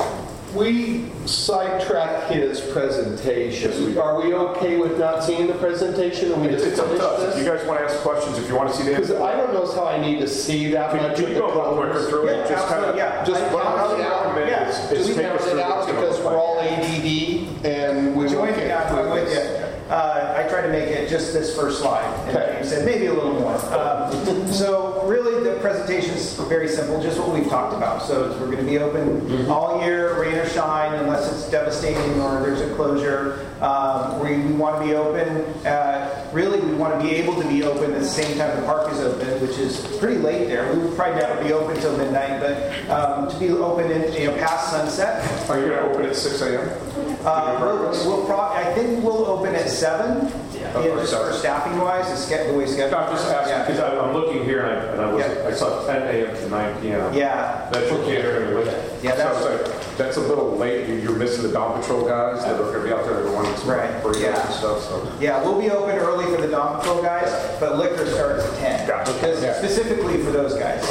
we sidetracked his presentation. Are we okay with not seeing the presentation and we It's, just it's up finish to us. If you this? guys want to ask questions, if you want to see the Because answer. I don't know how I need to see that Can much can of you the go a little quicker colors. through it? Yeah, Just kind of, absolutely, yeah. Just I- what I I'll- would recommend yeah. is, Do is we take narrow us it through out what's going to because look we're like. all A D D and we Join, won't get yeah, I'm with through you. this? Uh, I tried to make it just this first slide, and Okay. James said maybe a little more. Um, so really, the presentation is very simple, just what we've talked about. So it's- we're going to be open all year, rain or shine, unless it's devastating or there's a closure. Um, we, we want to be open. Uh, really, we want to be able to be open at the same time the park is open, which is pretty late there. We would probably never be open till midnight, but um, to be open in, you know, past sunset. Are you going to open at six a.m.? Uh, we'll, we'll pro- I think we'll open at seven. Yeah, Okay, just sorry. for staffing wise, the, ske- the way scheduled. No, I'm just asking, because I'm looking here and I, and I was, Yeah. I saw ten a.m. to nine p.m. Yeah. That's your catering with it. Yeah, that's- So it's like, that's a little late. You- You're missing the Dawn Patrol guys that are going to be out there, the ones Right, burritos yeah. and stuff, so. Yeah, we'll be open early for the Dawn Patrol guys, but liquor starts at ten. Gotcha. Because Yeah. specifically for those guys.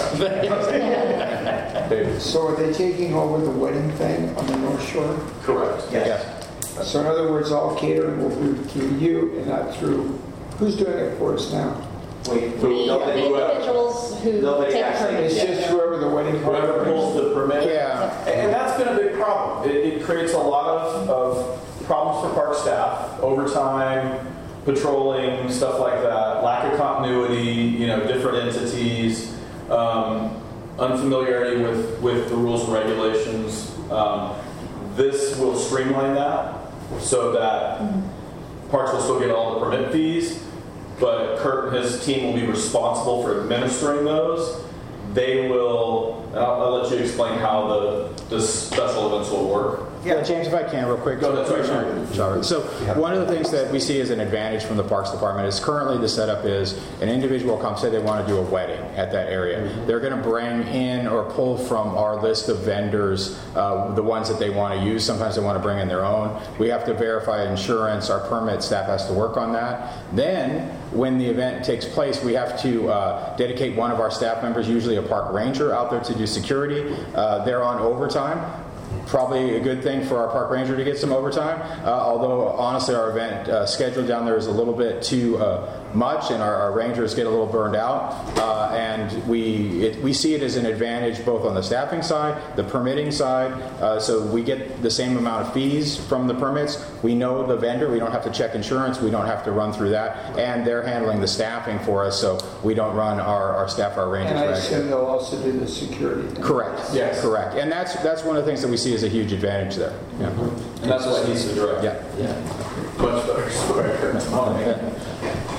David. So are they taking over the wedding thing on the North Shore? Correct. Yes. So in other words, all catering will be through you and not through, who's doing it for us now? We, The we, the nobody, individuals who Nobody take actually- permits. It's just whoever the wedding Whoever partner pulls is. the permit. Yeah. And and that's been a big problem. It, it creates a lot of, of problems for park staff, overtime, patrolling, stuff like that, lack of continuity, you know, different entities, um, unfamiliarity with, with the rules and regulations. Um, this will streamline that so that parks will still get all the permit fees, but Kurt and his team will be responsible for administering those. They will, and I'll, I'll let you explain how the, the special events will work. Yeah, James, if I can, real quick. Go ahead, sorry. Sorry. So one of the things that we see as an advantage from the Parks Department is currently the setup is an individual comes, say they want to do a wedding at that area. They're going to bring in or pull from our list of vendors uh, the ones that they want to use. Sometimes they want to bring in their own. We have to verify insurance. Our permit staff has to work on that. Then when the event takes place, we have to uh, dedicate one of our staff members, usually a park ranger, out there to do security. Uh, they're on overtime. Probably a good thing for our park ranger to get some overtime, uh, although honestly our event uh, schedule down there is a little bit too uh, much and our, our rangers get a little burned out, uh, and we it, we see it as an advantage both on the staffing side, the permitting side, uh, so we get the same amount of fees from the permits. We know the vendor, we don't have to check insurance, we don't have to run through that, and they're handling the staffing for us, so we don't run our, our staff, our rangers. And I ragged. assume they'll also do the security. Correct. Yes. Correct. And that's that's one of the things that we see as a huge advantage there. Yeah. And that's why he's the director. Yeah. Much better. Sorry, Kurt.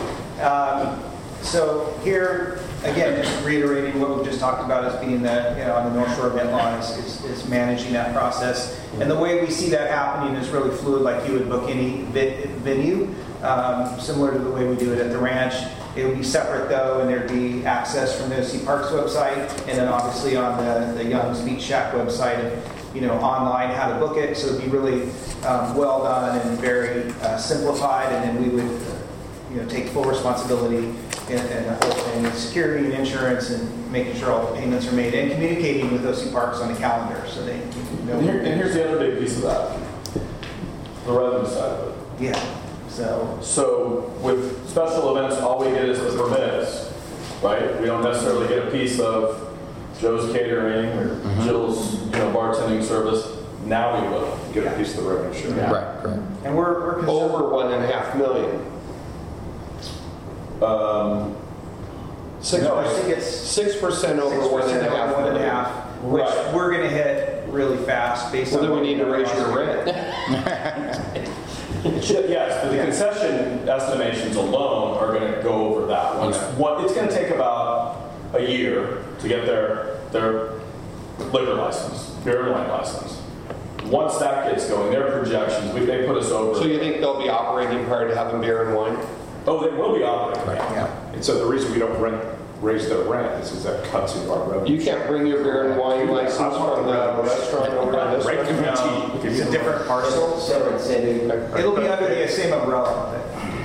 Um, so here, again, just reiterating what we've just talked about as being the, you know, on the North Shore event lawn is, is, is managing that process. And the way we see that happening is really fluid, like you would book any vi- venue, um, similar to the way we do it at the ranch. It would be separate though, and there'd be access from the O C Parks website, and then obviously on the, the Young's Beach Shack website, you know, online how to book it. So it'd be really um, well done and very uh, simplified, and then we would, you know, take full responsibility in, in the whole thing, security and insurance, and making sure all the payments are made, and communicating with O C Parks on the calendar, so they know. And, here, and here's the other big piece of that: the revenue side of it. Yeah. So. So with special events, all we get is the permits, right? We don't necessarily get a piece of Joe's catering or mm-hmm. Jill's, you know, bartending service. Now we will get a piece of the revenue share. Yeah. Right, right. And we're, we're concerned. Over one and a half million. Um, Six no, I think it's six percent over one and a half. One and a half, which Right. we're going to hit really fast based Well, on. then we need to raise your rent. Yes, but the concession estimations alone are going to go over that. Once, Yeah. what, it's going to take about a year to get their their liquor license, beer and wine license. Once that gets going, their projections, we, they put us over. So you think they'll be operating prior to having beer and wine? Oh, they will be operating. Right. Yeah. And so the reason we don't rent, raise their rent is because that cuts into our revenue. You can't bring your beer and wine license from the restaurant over to this Right to the restaurant? tea. It's a different parcel, so Separate city. it'll be under the same umbrella.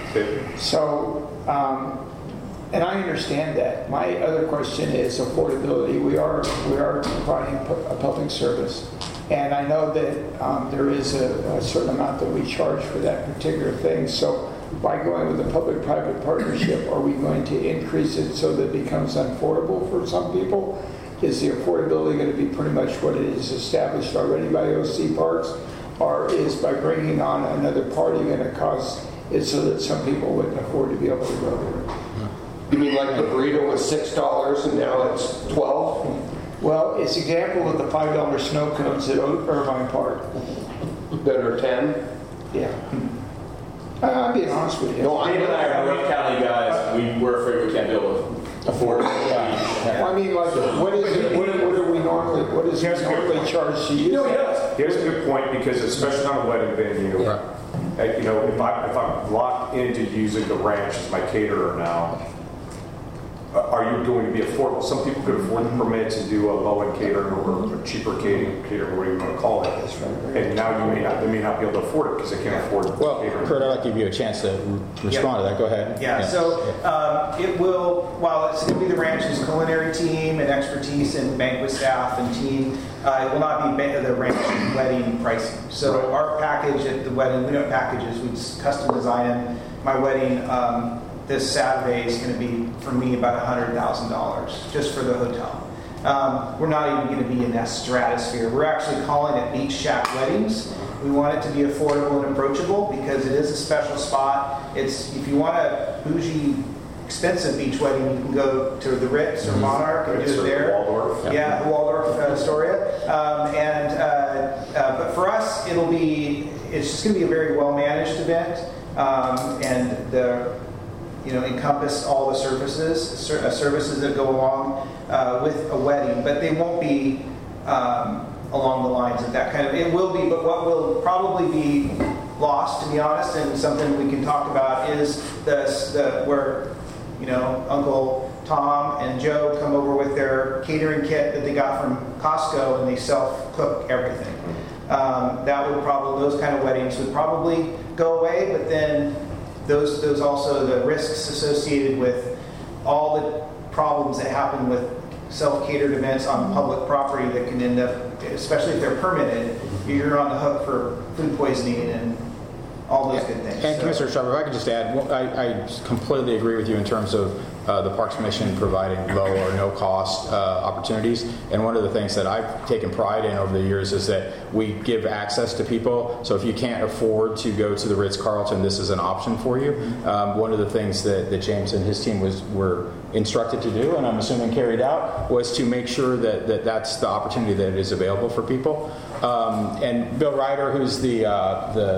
So, um, and I understand that. My other question is affordability. We are we are providing pu- a public service, and I know that um, there is a, a certain amount that we charge for that particular thing. So, by going with a public-private partnership, are we going to increase it so that it becomes unaffordable for some people? Is the affordability going to be pretty much what it is established already by O C Parks, or is by bringing on another party going to cause it so that some people wouldn't afford to be able to go there? You mean like the burrito was six dollars and now it's twelve? Well, it's example of the five dollar snow cones at O- Irvine Park. That are ten? Yeah. I- I'm being honest with you. No, I Dave and I are North County guys. We, we're afraid we can't be able to afford it. Well, I mean, like, what is it, what what are we normally, what is it normally charged to use? No, he does. Here's a good point, because especially on a wedding venue, uh, you know, if I, if I'm locked into using the ranch as my caterer now, uh, are you going to be affordable? Some people could afford the permits and do a low-end catering or a cheaper catering, catering, whatever you want to call it. And now you may not, they may not be able to afford it because they can't afford Well, catering. Kurt, I'd like to give you a chance to re- respond to that. Go ahead. Yeah, so um, it will, while it's going to be the ranch's culinary team and expertise and banquet staff and team, uh, it will not be ba- the ranch wedding pricing. So our package at the wedding, we don't have packages, we just custom design them. My wedding um, this Saturday is going to be, for me, about one hundred thousand dollars just for the hotel. Um, we're not even going to be in that stratosphere. We're actually calling it Beach Shack Weddings. We want it to be affordable and approachable because it is a special spot. It's, if you want a bougie, expensive beach wedding, you can go to the Ritz or Monarch and Ritz do or it there. Waldorf. Yeah, yeah, the Waldorf uh, Astoria. Um, and uh, uh, but for us, it'll be it's just going to be a very well managed event, um, and the you know encompass all the services ser- uh, services that go along uh, with a wedding, but they won't be um, along the lines of that kind of. It will be, but what will probably be lost, to be honest, and something we can talk about is the the where you know Uncle Tom and Joe come over with their catering kit that they got from Costco and they self cook everything. Um, that would probably those kind of weddings would probably go away, but then those those also the risks associated with all the problems that happen with self-catered events on public property that can end up, especially if they're permitted, you're on the hook for food poisoning and all those good things. And So- Commissioner Sharp, if I could just add, well, I, I completely agree with you in terms of uh, the Parks Commission providing low or no cost uh, opportunities. And one of the things that I've taken pride in over the years is that we give access to people. So if you can't afford to go to the Ritz-Carlton, this is an option for you. Um, one of the things that, that James and his team was were instructed to do, and I'm assuming carried out, was to make sure that, that that's the opportunity that is available for people. Um, and Bill Ryder, who's the uh, the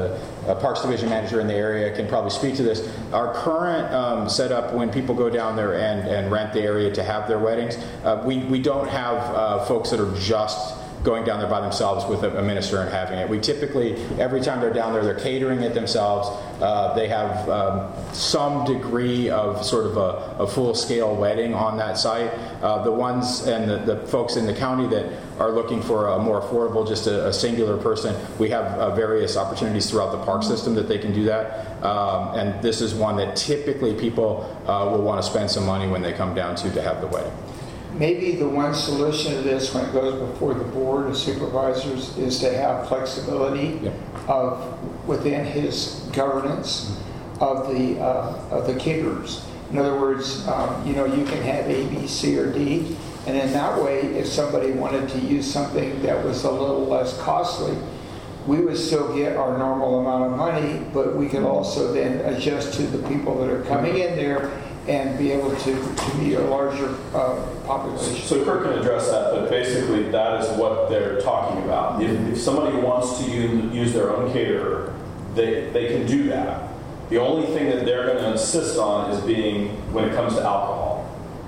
uh, Parks Division manager in the area can probably speak to this. Our current um, setup when people go down there and, and rent the area to have their weddings, uh, we, we don't have uh, folks that are just going down there by themselves with a, a minister and having it. We typically, every time they're down there, they're catering it themselves. Uh, they have um, some degree of sort of a, a full-scale wedding on that site. Uh, the ones and the, the folks in the county that are looking for a more affordable, just a, a singular person, we have uh, various opportunities throughout the park system that they can do that. Um, and this is one that typically people uh, will want to spend some money when they come down to to have the wedding. Maybe the one solution to this when it goes before the board of supervisors is to have flexibility Yep. of within his governance of the uh, of the caterers. In other words, um, you know, you can have A, B, C, or D, and in that way, if somebody wanted to use something that was a little less costly, we would still get our normal amount of money, but we could also then adjust to the people that are coming in there and be able to, to meet a larger uh, population. So Kirk can address that, but basically that is what they're talking about. If, if somebody wants to use, use their own caterer, they, they can do that. The only thing that they're going to insist on is being when it comes to alcohol.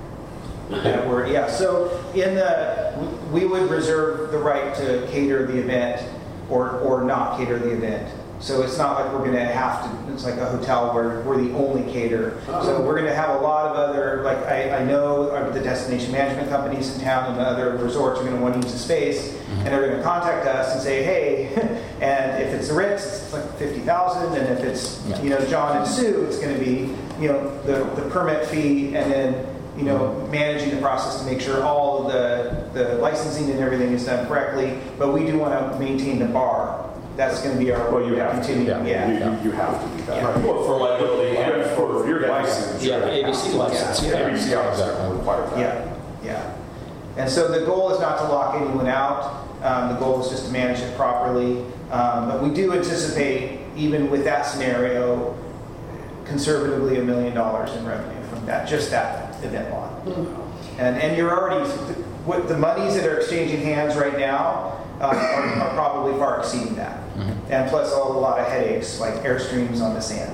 Yeah, we're, yeah. So in the, we would reserve the right to cater the event or, or not cater the event. So it's not like we're going to have to, it's like a hotel where we're the only caterer. So we're going to have a lot of other, like I, I know the destination management companies in town and the other resorts are going to want to use the space, and they're going to contact us and say, hey, and if it's the Ritz, it's like fifty thousand, and if it's, you know, John and Sue, it's going to be, you know, the, the permit fee, and then, you know, managing the process to make sure all of the, the licensing and everything is done correctly. But we do want to maintain the bar. That's going to be our Well, you have to. continuing. Yeah, Yeah. You, you have to do that. Yeah. Well, for liability and for your yeah. license. Yeah, A B C license. Yeah, A B C license requires that. Yeah, yeah. And so the goal is not to lock anyone out. Um, the goal is just to manage it properly. Um, but we do anticipate, even with that scenario, conservatively a million dollars in revenue from that, just that event lot. And and you're already, what the monies that are exchanging hands right now uh, are, are probably far exceeding that. Mm-hmm. And plus a lot of headaches, like Airstreams on the sand.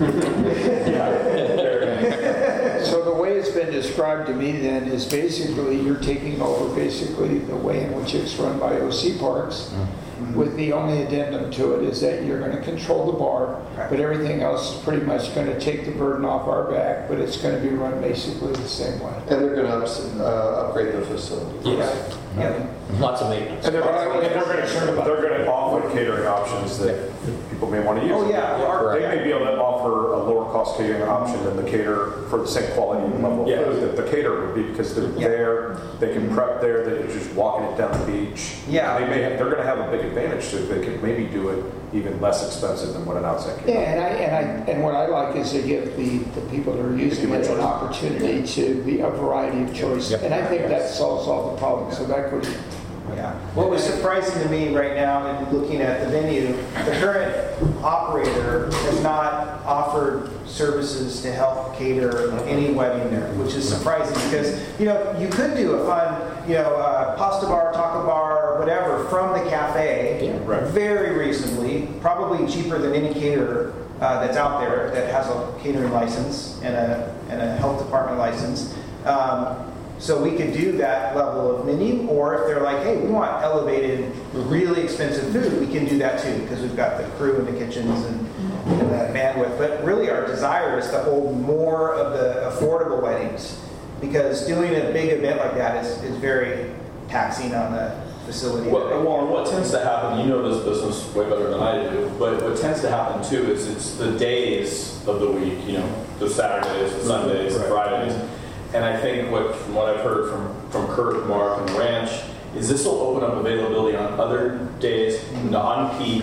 So the way it's been described to me then is basically you're taking over basically the way in which it's run by O C Parks, mm-hmm. with the only addendum to it is that you're going to control the bar, right. But everything else is pretty much going to take the burden off our back, but it's going to be run basically the same way. And they're going to uh, upgrade the facility. Yes. Yeah. Lots of maintenance. And they're, and they're going to they're going to offer catering options that people may want to use. Oh yeah, our, They may be able to offer a lower cost catering option than the caterer for the same quality and level of Yeah. food that the caterer would be, because they're Yeah. there, they can prep there, they're just walking it down the beach. Yeah. They may have, they're going to have a big advantage to it. They could maybe do it even less expensive than what an outside caterer. Yeah, and I and I and what I like is to give the, the people that are using it an opportunity to be a variety of choice. Yep. And I think that solves all the problems of equity. Yeah. What was surprising to me right now in looking at the venue, the current operator has not offered services to help cater any wedding there, which is surprising because, you know, you could do a fun, you know, uh, pasta bar, taco bar, whatever, from the cafe, Yeah, right. very reasonably, probably cheaper than any caterer uh, that's out there that has a catering license and a, and a health department license. Um, So we could do that level of menu, or if they're like, hey, we want elevated, really expensive food, we can do that too, because we've got the crew in the kitchens and, and that bandwidth. But really our desire is to hold more of the affordable weddings, because doing a big event like that is, is very taxing on the facility. Well, well, and what tends to happen, you know this business way better than I do, but what tends to happen too is it's the days of the week, you know, the Saturdays, the Sundays, the Fridays. And I think what, from what I've heard from, from Kurt, Mark, and the ranch, is this will open up availability on other days, non-peak,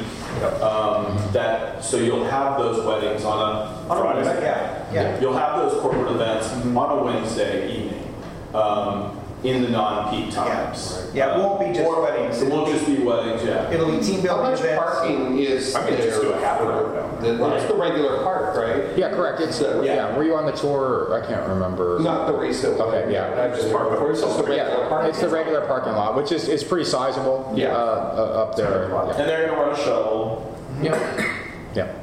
um, that, so you'll have those weddings on a Friday. Yeah, yeah. You'll have those corporate events on a Wednesday evening, um, in the non-peak times. Yeah, it won't be just Or weddings. It won't just be weddings, yeah. It'll be team How building much events. parking is I mean, there? just do a half an hour for- down the- It's the regular park, right? Yeah, correct. It's uh, Yeah. yeah. Were you on the tour? I can't remember. Not the recent one. Okay, yeah. I just parked before. It's just the regular Yeah, parking. it's the regular parking lot, which is, is pretty sizable. Yeah. uh, uh, up there. And they're gonna run a shuttle. Yeah. Yeah.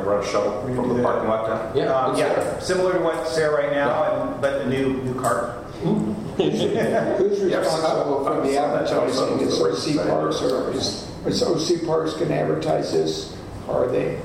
run a shuttle from the parking lot down? Yeah. Um, yeah, similar to what's there right now, and, but a new new cart. Who's responsible for the advertising? Is O C Parks, or is, is O C Parks going to advertise this? Or are they,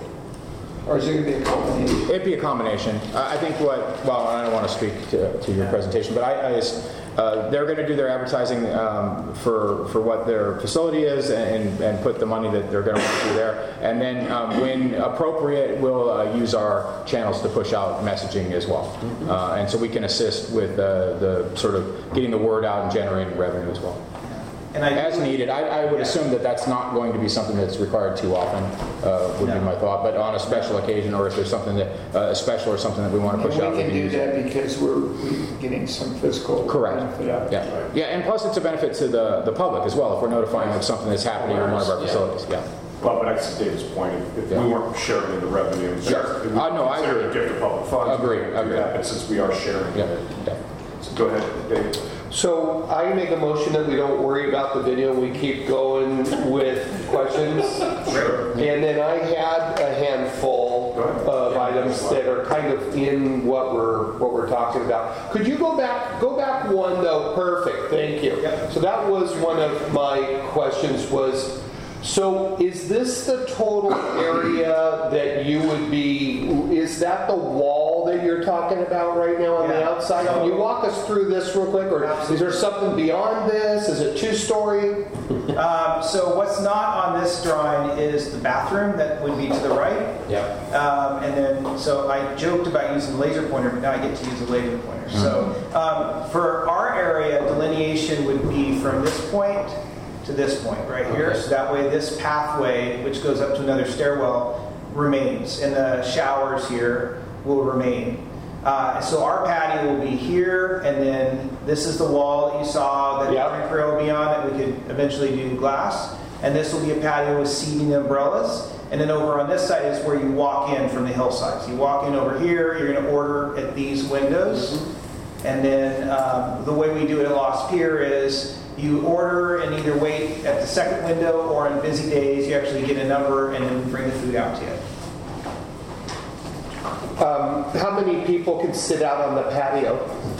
or is it going to be a combination? It'd be a combination. I I think what, well, I don't want to speak to, to your presentation, but I, I uh, they're going to do their advertising um, for for what their facility is and, and put the money that they're going to want to do there. And then um, when appropriate, we'll uh, use our channels to push out messaging as well. Uh, and so we can assist with uh, the sort of getting the word out and generating revenue as well. And I As needed. I, I would Yeah. assume that that's not going to be something that's required too often, uh, would be No. my thought. But on a special occasion, or if there's something that, uh, special or something that we want to And push out, we we can can do use it. that because we're, we're getting some fiscal Correct. benefit out of it. Yeah. Yeah, and plus it's a benefit to the, the public as well, if we're notifying of something that's happening in one of our facilities. Yeah. Well, but I see David's point, if if Yeah. we weren't sharing in the revenue. Sure. if we Uh, no, I consider it agree. a gift of public funds. Agree, we would do agree. that, But since we are sharing Yeah. it, Yeah. so go ahead, David. So I make a motion that we don't worry about the video, we keep going with questions. Sure. And then I had a handful Go ahead. of items that are kind of in what we're, what we're talking about. Could you go back, go back one though? Perfect, thank you. Yep. So that was one of my questions was, so is this the total area that you would be, is that the wall that you're talking about right now on the Yeah. outside? Can you walk us through this real quick, or is there something beyond this? Is it two-story? Um, so what's not on this drawing is the bathroom that would be to the right. Yeah. Um, and then, so I joked about using the laser pointer, but now I get to use a laser pointer. So um, for our area, delineation would be from this point to this point right here. Okay. So that way this pathway, which goes up to another stairwell, remains. And the showers here will remain. Uh, so our patio will be here, and then this is the wall that you saw that Yep. the drink rail will be on, that we could eventually do glass. And this will be a patio with seating umbrellas. And then over on this side is where you walk in from the hillside. So you walk in over here, you're going to order at these windows. And then um, the way we do it at Lost Pier is you order and either wait at the second window, or on busy days you actually get a number and then bring the food out to you. Um, how many people can sit out on the patio?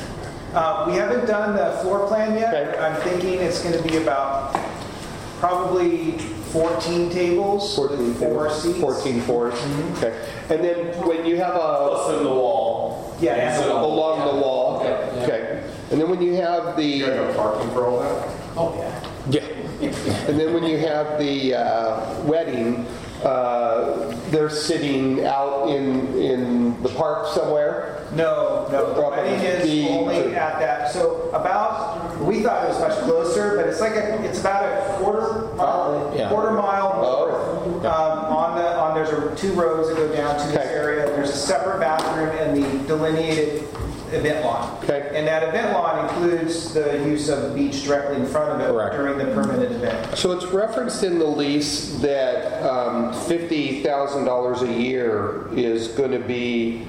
Uh, we haven't done the floor plan yet. Okay. I'm thinking it's going to be about probably fourteen tables, with four seats. fourteen fours. Okay. And then when you have a, Plus in the wall. Yeah, and the- along the wall, okay. And then when you have You the, got no parking for all that? Oh, yeah. Yeah. and then when you have the uh, wedding, uh, they're sitting out in, in the park somewhere? No, no. The Up wedding is the- only at that. So about, we thought it was much closer, but it's like a, it's about a quarter mile, Yeah. quarter mile Oh. north. Um, on the, on there's a, two roads that go down to this Okay. area. There's a separate bathroom in the delineated event lawn. Okay. And that event lawn includes the use of the beach directly in front of it Correct. during the permitted event. So it's referenced in the lease that um, fifty thousand dollars a year is going to be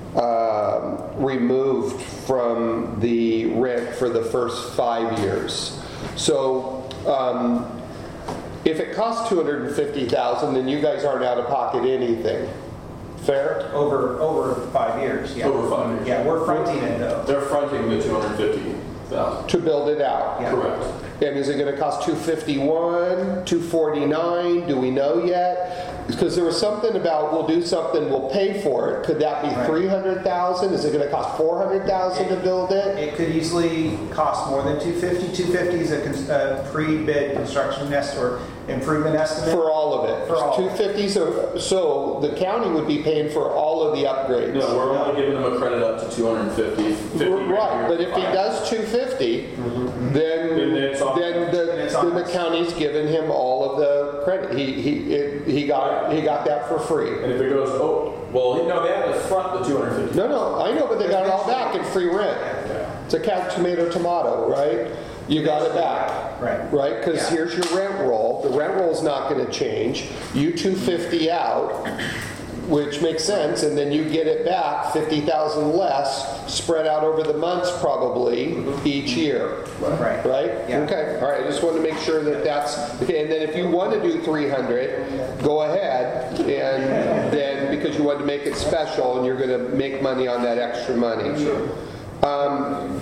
um, removed from the rent for the first five years. So um, if it costs two hundred fifty thousand dollars, then you guys aren't out of pocket anything. Fair? Over, over five years, yeah. Over five years. Yeah, we're fronting it though. They're fronting the two hundred fifty thousand. To build it out? Yeah. Correct. And is it going to cost two fifty-one, two forty-nine? Do we know yet? Because there was something about we'll do something, we'll pay for it. Could that be Right. three hundred thousand? Is it going to cost four hundred thousand to build it? It could easily cost more than two fifty. two fifty is a cons- a pre-bid construction est or improvement estimate. For all of it? For all. two fifty, so, so the county would be paying for all of the upgrades? No, we're only giving them a credit up to two hundred fifty. Right, but if he does two fifty, then, Then it's on- then the, Then it's on then the us. county's giving him all of the credit. He, he, it- he got, he got that for free. And if it goes, oh, well, no, they had to front the two hundred fifty. No, no, I know, but they got it all back in free rent. It's a cat, tomato, tomato, right? You got it back. Right. Right, because Yeah. here's your rent roll. The rent roll's not gonna change. You two fifty out, which makes sense, and then you get it back, fifty thousand less, spread out over the months probably, each year. Right. Right? Yeah. Okay, all right, I just wanted to make sure that that's, okay, and then if you want to do three hundred, go ahead, and then, because because you wanted to make it special and you're going to make money on that extra money. Um,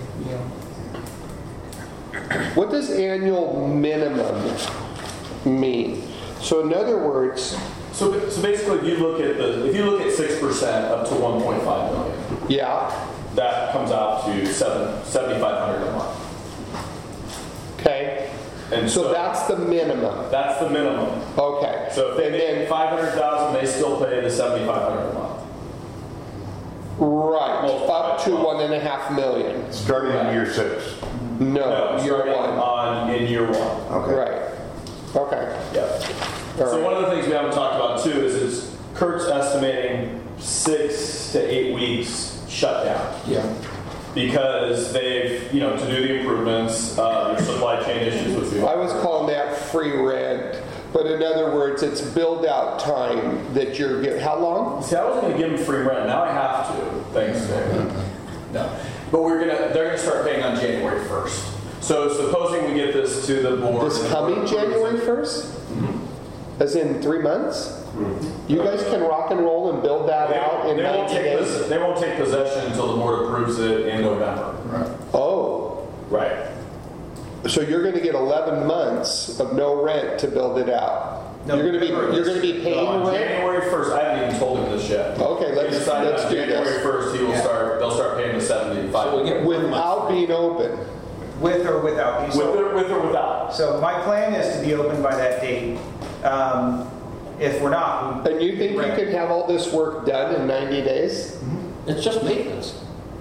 what does annual minimum mean? So in other words, So, so basically, if you look at the, if you look at six percent up to one point five million, yeah, that comes out to seven seventy-five hundred a month. Okay. And so, so that's the minimum. That's the minimum. Okay. So if they and make then five hundred thousand, they still pay the seventy-five hundred a month. Right. Multiplied Up to by one and a half million. Starting in year six. No, No, year starting one. on in year one. Okay. Right. Okay. Yeah. All So right. one of the things we haven't talked about too is, is Kurt's estimating six to eight weeks shutdown. Yeah. Because they've, you know, to do the improvements, uh, there's supply chain issues with the. I was calling that free rent, but in other words, it's build out time that you're getting. How long? See, I was going to give them free rent. Now I have to. Thanks, Dave. No, but we're gonna. They're going to start paying on January first. So supposing we get this to the board. This coming January first? As in three months? You guys can rock and roll and build that They, out in they won't ninety take days? pos- they won't take possession until the board approves it in November. Right. Oh, Right. so you're going to get eleven months of no rent to build it out. No, You're going to be remember you're this- going to be paying On rent. January first, I haven't even told him this yet. Okay, let's- He decided let's on do January this. first, he will Yeah. start. They'll start paying the seventy-five. So we get Without being open. With or without. with So- or with or without. So my plan is to be open by that date. Um, If we're not, we- And you think you Right. could have all this work done in ninety days? It's just maintenance.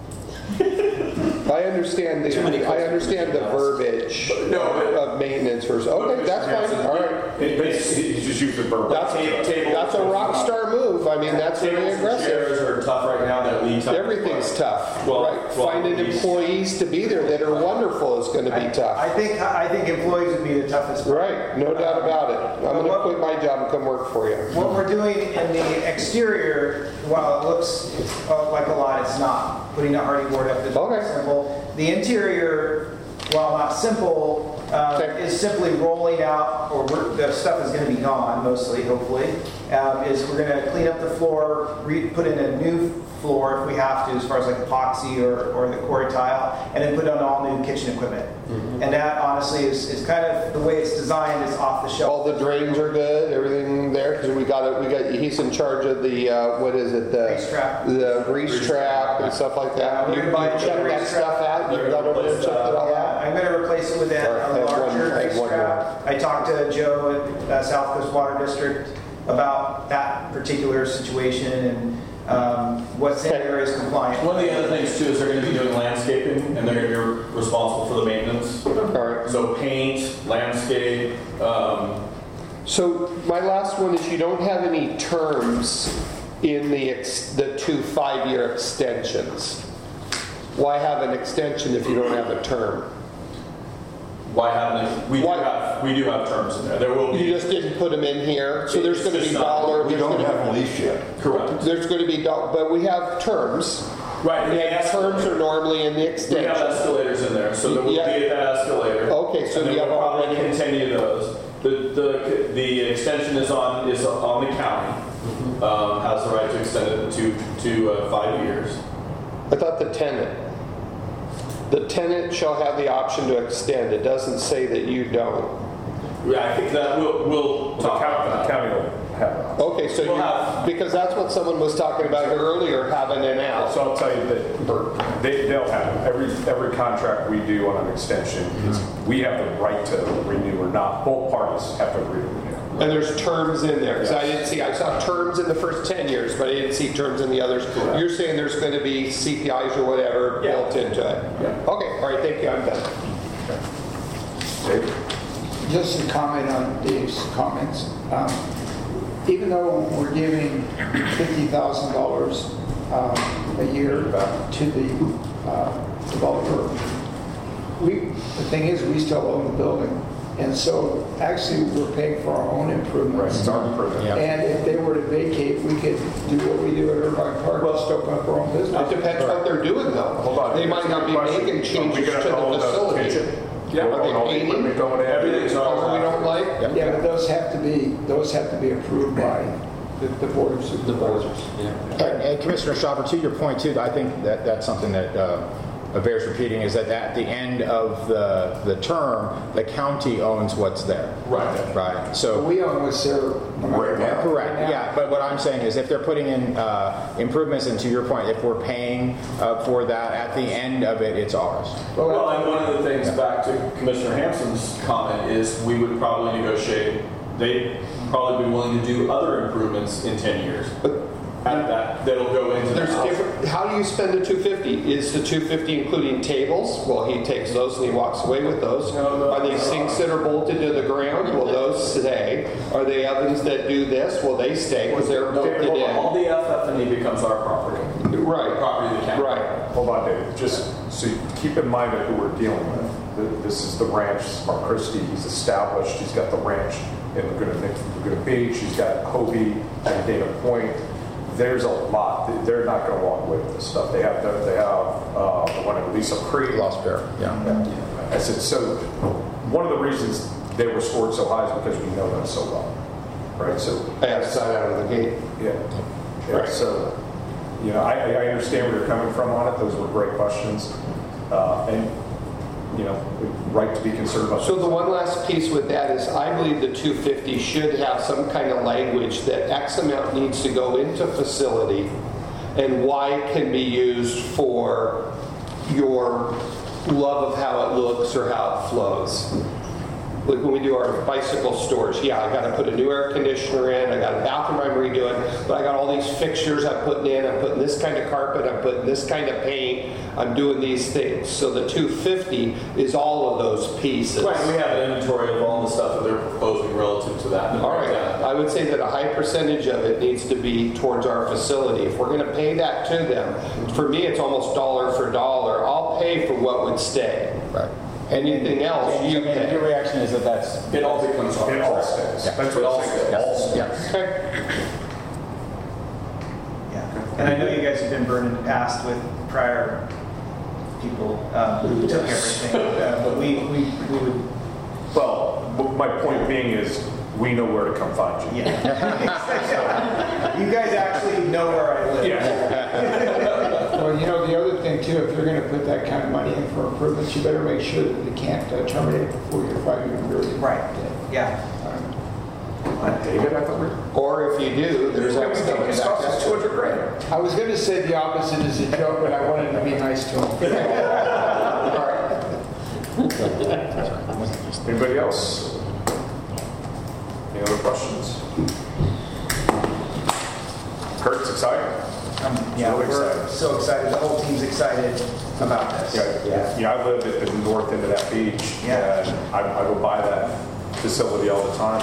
I understand the, Too many I understand the verbiage No, but- of maintenance versus, okay, that's fine, all right. It- it's- He's just used the verb. That's, Ta- table- that's a rock star move. I mean, that's very Tables and aggressive. chairs are tough right now. That lead time. Everything's tough, Well, right? well, Finding we- employees to be there that are wonderful is gonna be I tough. think, I think employees would be the toughest part. Right, no doubt about it. I'm gonna quit my job and come work for you. What we're doing in the exterior, while it looks uh, like a lot, it's not. Putting a hardy board up is Okay. simple. The interior, while not simple, uh, Okay. is simply rolling out, or we're, the stuff is going to be gone mostly, hopefully. Um, is we're going to clean up the floor, re- put in a new floor if we have to, as far as like epoxy or, or the quarry tile, and then put on all new kitchen equipment. Mm-hmm. And that honestly is, is kind of the way it's designed, is off the shelf. All the drains are good, everything there, because we got it, we got, he's in charge of the, uh, what is it? The Grease trap. The grease trap and stuff like Yeah, that. we're You gonna buy you the check grease that trap. stuff out, They're you got gonna over there and replace checked it all Yeah, out? I'm going to replace it with that Sorry, I a have one- larger I have grease one trap. I talked to Joe at uh, South Coast Water District about that particular situation and um, what's in there is compliant. One of the other things too is they're going to be doing landscaping, and they're going to be responsible for the maintenance. All right. So paint, landscape. Um, So my last one is you don't have any terms in the, ex- the two five-year extensions. Why have an extension if you don't have a term? why haven't we? We do Why- have we do have terms in there. There will be. You just didn't put them in here, so there's It's going to be just not- dollar. We there's don't gonna have a lease yet. Correct. There's going to be, doll- but we have terms. Right. And the terms are normally in the We have extension. escalators in there, so there will Yeah. be at that escalator. Okay, so and then you have we'll probably already- continue those. The, the, the extension is on, is on the county, um, has the right to extend it to, to uh, five years. I thought the tenant. The tenant shall have the option to extend. It doesn't say that you don't. Yeah, I think that we'll, we'll The talk county, about the that. county will have it. Okay, so We'll you, have- because that's what someone was talking about here earlier, having an out. So I'll tell you that Bert, they, they'll have it. Every, every contract we do on an extension, is we have the right to renew or not. Both parties have to agree to renew. And there's terms in there, because I didn't see, I saw terms in the first ten years, but I didn't see terms in the others. Correct. You're saying there's going to be C P Is or whatever Yeah. built into it? Yeah. Okay, all right, thank you, I'm done. Dave? Just a comment on Dave's comments. Um, Even though we're giving fifty thousand dollars um, a year to the uh, developer, we, the thing is, we still own the building. And so actually, we're paying for our own Right, improvements. it's our improvement. And if they were to vacate, we could do what we do at Irvine Park, just open up our own It business. depends what they're doing though. Hold on. They might not be Question. making Are we changes gonna to own the facility. kitchen? Yeah, We're are they gonna own the painting? equipment going in. Everything's Color we don't like? Yeah, but those have to be, those have to be approved by the, the Board of Supervisors. And, and Commissioner Schopper, to your point too, I think that that's something that uh, bears repeating, is that at the end of the the term, the county owns what's there. Right. Right. So We own what's there. Right now. correct. Yeah. But what I'm saying is, if they're putting in uh, improvements, and to your point, if we're paying uh, for that, at the end of it, it's ours. Well, and one of the things, back to Commissioner Hampson's comment, is we would probably negotiate, they'd probably be willing to do other improvements in ten years. At that, that'll go into the There's house. different, how do you spend the two fifty? Is the two fifty including tables? Well, he takes those and he walks away with those. No, no, Are they no. sinks that are bolted to the ground? Will those stay? Are they ovens that do this? Will they stay because they're No, bolted hold on. All in? the F F and E becomes our property. Right. Property of the county. Right. Hold on, Dave. Just so you keep in mind of who we're dealing with. Th- This is the ranch, Mark Christie. He's established. He's got the ranch in Laguna, Laguna Beach. He's got Hobie and Dana Point. There's a lot. They're not going to walk away with this stuff. They have the, they have uh, the one in Lisa Creek. Lost Bear. Yeah. Yeah. I said, so one of the reasons they were scored so high is because we know them so well, right? So Outside out of the gate. yeah. yeah. Right. So, you know, I, I understand where you're coming from on it. Those were great questions. Uh, and, you know, right to be concerned about. So the one last piece with that is, I believe the two fifty should have some kind of language that X amount needs to go into facility and Y can be used for your love of how it looks or how it flows. Like when we do our bicycle stores, yeah, I got to put a new air conditioner in, I got a bathroom I'm redoing, but I got all these fixtures I'm putting in, I'm putting this kind of carpet, I'm putting this kind of paint, I'm doing these things. So the two fifty is all of those pieces. Right, we have an inventory of all the stuff that they're proposing relative to that. All right, I would say that a high percentage of it needs to be towards our facility. If we're going to pay that to them, for me, it's almost dollar for dollar. I'll pay for what would stay. Right. Anything else, And you your- and your pay. reaction is that that's It all becomes ours. It all stays. Yeah. That's It what all I'm saying. stays. It all stays. yeah. Okay. Yeah. And I know you guys have been burned in the past with prior people um, who took everything, uh, but we, we, we would, Well, w- my point being is we know where to come find you. yeah. You guys actually know where I live. Yeah. Well, you know, the other thing too, if you're going to put that kind of money in for improvements, you better make sure that they can't uh, terminate before your five-year period. Right, yeah. David, I thought we were. Or if you do, there's It's X going amount. to cost us two hundred grand. I was going to say the opposite as a joke, but I wanted to be nice to him. All right. Anybody else? Any other questions? Kurt's excited. Um, yeah, Really we're excited. so excited. The whole team's excited about this. Yeah, yeah. I live at the north end of that beach, Yeah. and I, I go by that facility all the time.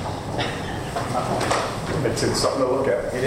It's, it's something to look at.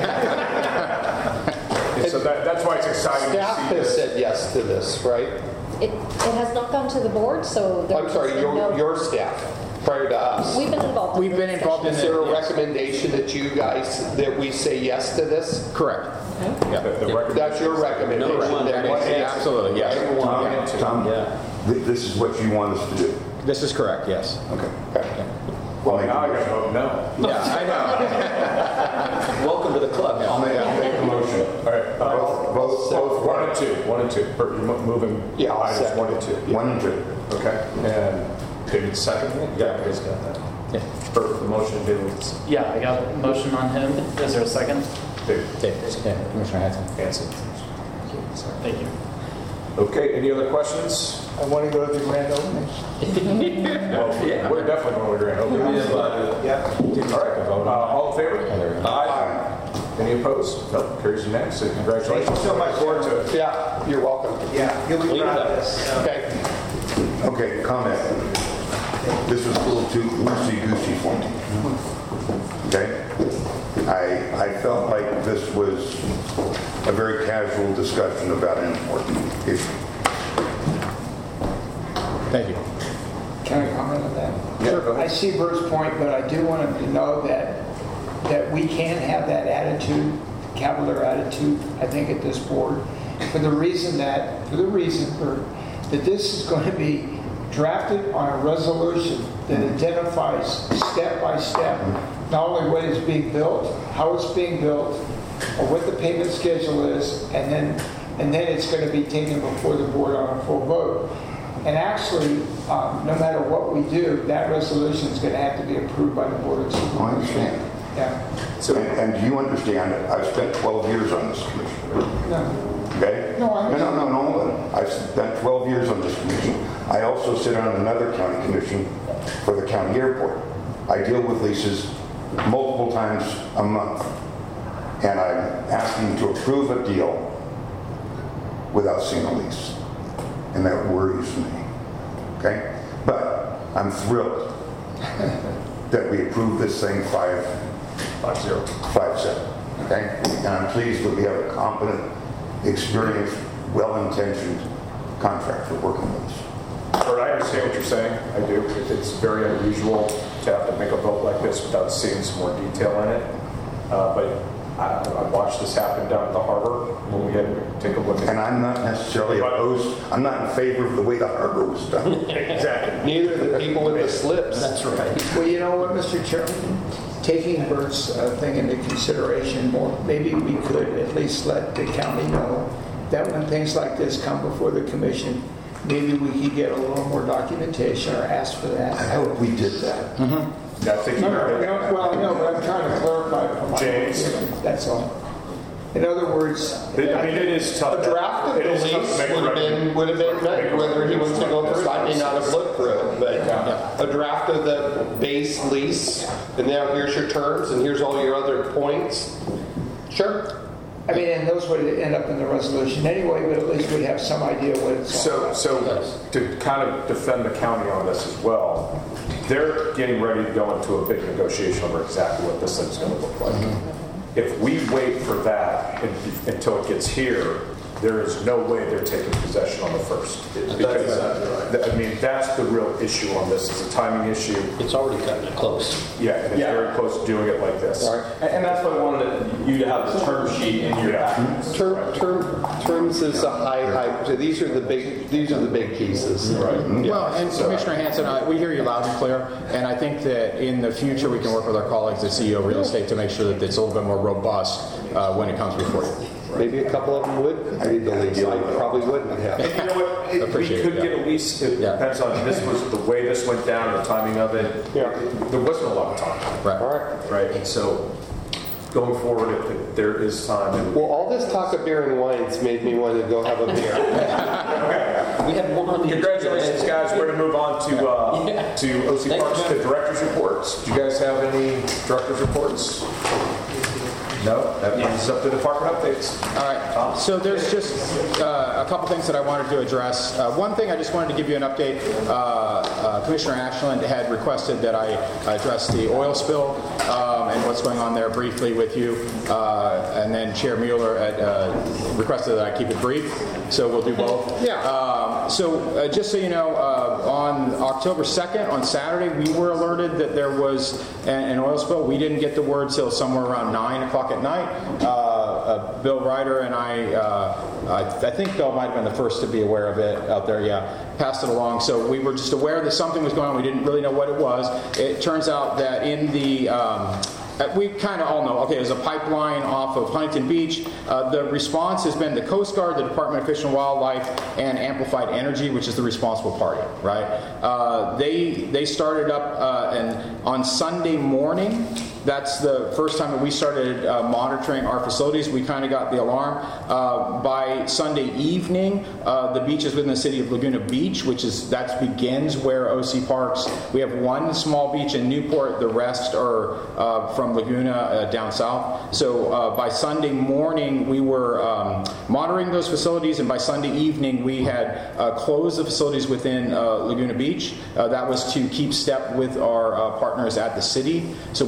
And so that, that's why it's exciting Staff to see has this. said yes to this, right? It, it has not gone to the board, so there's I'm sorry, been your, no- your staff, prior to us. We've been involved. in We've the been involved in Is it. there a yes. recommendation that you guys, that we say yes to this? Correct. Yeah. The- the recommendation- That's your recommendation? No, one. That one answer. Absolutely, yes. Tom, Yeah. Tom, Yeah. th- this is what you want us to do. This is correct, yes. Okay. Well, now I gotta vote no. Yeah, I know. Welcome to the club. I'll make, I'll make the motion. All right, uh, Both, both, both one and two, one and two. Bert, you're mo- moving Yeah, I'll items second. one and two. one and two. Okay, and David second? Yeah, he's got that. Yeah. Bert, the motion, David, Yeah, I got a motion on him. Is there a second? David Dave, yeah, Commissioner Hanson. Hanson. Thank you. Okay, any other questions? I want to go to the grand opening. Well, we're definitely going to grand opening. Yeah. All right, uh, all in favor? there we go. Aye. Any opposed? No, carries unanimously. Congratulations. Thank you so much. Forward to it. Yeah, you're welcome. Yeah, you'll be proud of this. Okay. Okay, comment. This was a little too loosey-goosey for me. Okay? I, I felt like this was a very casual discussion about an important issue. Thank you. Can I comment on that? Yeah, go I ahead. see Bert's point, but I do want him to know that, that we can have that attitude, cavalier attitude, I think, at this board, for the reason that, for the reason, Bert, that this is going to be drafted on a resolution that identifies step by step, not only what is being built, how it's being built, or what the payment schedule is, and then and then it's going to be taken before the board on a full vote. And actually, um, no matter what we do, that resolution is going to have to be approved by the board of supervisors. I understand. Yeah. So, and, and do you understand that I've spent twelve years on this commission? No. Okay? No, I no, no, no, no. I've spent twelve years on this commission. I also sit on another county commission for the county airport. I deal with leases multiple times a month. And I'm asking to approve a deal without seeing a lease. And that worries me. Okay? But I'm thrilled that we approved this thing five, five zero, five seven. Okay? And I'm pleased that we have a competent, experienced, well-intentioned contractor working with us. Kurt, I understand what you're saying. I do. It's very unusual to have to make a vote like this without seeing some more detail in it. Uh, but I, I watched this happen down at the harbor when we had to take a look at it. And I'm not necessarily opposed, I'm not in favor of the way the harbor was done. Exactly. Neither the people with the slips. That's right. Well, you know what, Mister Chairman? Taking Bert's uh, thing into consideration more, maybe we could at least let the county know that when things like this come before the commission, maybe we could get a little more documentation or ask for that. I hope we did that. Mm-hmm. I think you No, no, no, well, no, but I'm trying to clarify for my James. That's all. In other words, I mean, it is tough. A draft of It the is tough lease to make a would have been, would have been nice, whether he wants to go through it. I may not have looked through it, but a draft of the base lease, and now here's your terms, and here's all your other points. Sure. I mean, and those would end up in the resolution anyway, but at least we'd have some idea what it's all So, about. so to kind of defend the county on this as well, they're getting ready to go into a big negotiation over exactly what this thing's going to look like. Mm-hmm. If we wait for that and, until it gets here, there is no way they're taking possession on the first. It- Because, th- I mean, that's the real issue on this. It's a timing issue. It's already cutting it close. Yeah, and it's Yeah. very close to doing it like this. And and that's why I wanted you to have the term sheet in your documents. Term, term, terms is a high, high, so these are the big, these are the big pieces. Right. Well, and Commissioner Hanson, I- we hear you loud and clear, and I think that in the future we can work with our colleagues at C E O Real Estate to make sure that it's a little bit more robust uh, when it comes before you. Maybe a couple of them would read the lease. I probably wouldn't have. And you know what? It, we Appreciate could it, yeah. get a lease. It Yeah. depends on this was the way this went down, the timing of it. Yeah. There wasn't a lot of time. Right. All right. Right. And so going forward, if, if there is time. And Well, all this talk of beer and wines made me want to go have a beer. We had one on the Congratulations, guys. We're going to move on to uh, Yeah. to O C Thank Parks, you. to directors' reports. Do you guys have any directors' reports? No? That brings us up to department updates. All right. So there's just uh, a couple things that I wanted to address. Uh, one thing I just wanted to give you an update. Uh, uh, Commissioner Ashland had requested that I address the oil spill um, and what's going on there briefly with you. Uh, and then Chair Mueller had uh, requested that I keep it brief. So we'll do both. Yeah. Um, so uh, just so you know, uh, on October second, on Saturday, we were alerted that there was an, an oil spill. We didn't get the word till somewhere around nine o'clock at night. Uh, uh, Bill Ryder and I, uh, I, I think Bill might have been the first to be aware of it out there, yeah, passed it along. So we were just aware that something was going on. We didn't really know what it was. It turns out that in the... Um, Uh, we kind of all know, okay, there's a pipeline off of Huntington Beach. Uh, the response has been the Coast Guard, the Department of Fish and Wildlife, and Amplified Energy, which is the responsible party, right? Uh, they they started up uh, and on Sunday morning. That's the first time that we started uh, monitoring our facilities. We kind of got the alarm. Uh, by Sunday evening, uh, the beaches within the city of Laguna Beach, which is that begins where O C Parks. We have one small beach in Newport. The rest are uh, from Laguna uh, down south. So uh, by Sunday morning, we were um, monitoring those facilities, and by Sunday evening, we had uh, closed the facilities within uh, Laguna Beach. Uh, that was to keep step with our uh, partners at the city. So we tried to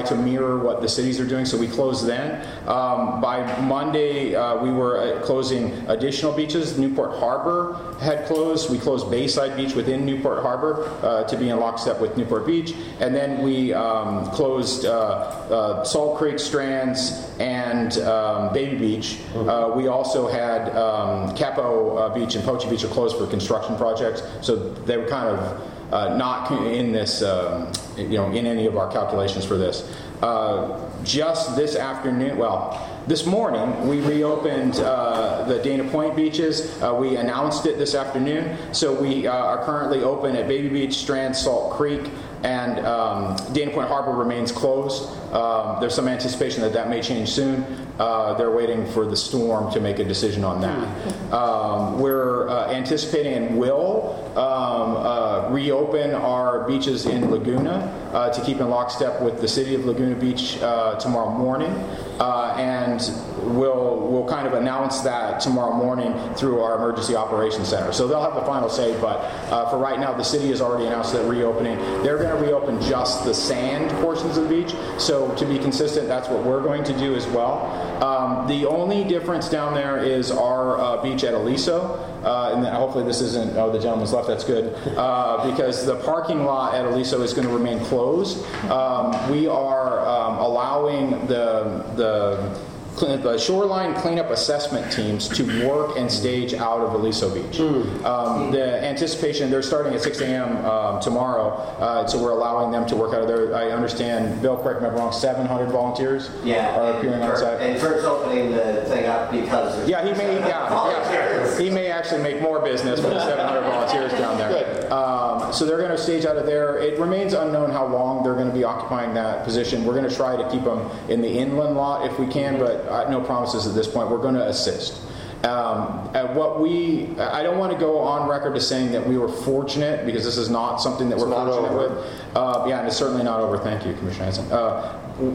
to mirror what the cities are doing, so we closed then. Um, by Monday, uh, we were uh, closing additional beaches. Newport Harbor had closed. We closed Bayside Beach within Newport Harbor uh, to be in lockstep with Newport Beach. And then we um, closed uh, uh, Salt Creek, Strands, and um, Baby Beach. Uh, we also had um, Capo uh, Beach and Poche Beach are closed for construction projects, so they were kind of uh, not in this, um, you know, in any of our calculations for this. Uh, just this afternoon, well, this morning, we reopened uh, the Dana Point beaches. Uh, we announced it this afternoon. So we uh, are currently open at Baby Beach, Strand, Salt Creek, and um, Dana Point Harbor remains closed. Um, there's some anticipation that that may change soon. Uh, they're waiting for the storm to make a decision on that. Um, we're uh, anticipating and will um, uh, reopen our beaches in Laguna uh, to keep in lockstep with the city of Laguna Beach uh, tomorrow morning. Uh, and we'll we'll kind of announce that tomorrow morning through our emergency operations center. So they'll have the final say, but uh, for right now, the city has already announced that reopening. They're going to reopen just the sand portions of the beach. So to be consistent, that's what we're going to do as well. Um, the only difference down there is our uh, beach at Aliso. Uh, and hopefully this isn't, oh, the gentleman's left, that's good, uh, because the parking lot at Aliso is going to remain closed. Um, we are um, allowing the, the the shoreline cleanup assessment teams to work and stage out of Aliso Beach. Mm. Um, the anticipation, they're starting at six a.m. Um, tomorrow, uh, so we're allowing them to work out of there. I understand, Bill, correct me if I'm wrong, seven hundred volunteers yeah, are appearing on site. And first opening the thing up because yeah, he may, yeah, yeah, he may actually make more business with the seven hundred volunteers down there. Um, so they're going to stage out of there. It remains unknown how long they're going to be occupying that position. We're going to try to keep them in the inland lot if we can, but uh, no promises at this point. We're going to assist. Um, at what we, I don't want to go on record as saying that we were fortunate, because this is not something that it's we're fortunate over. with. Uh, yeah, and it's certainly not over. Thank you, Commissioner Hanson. Uh,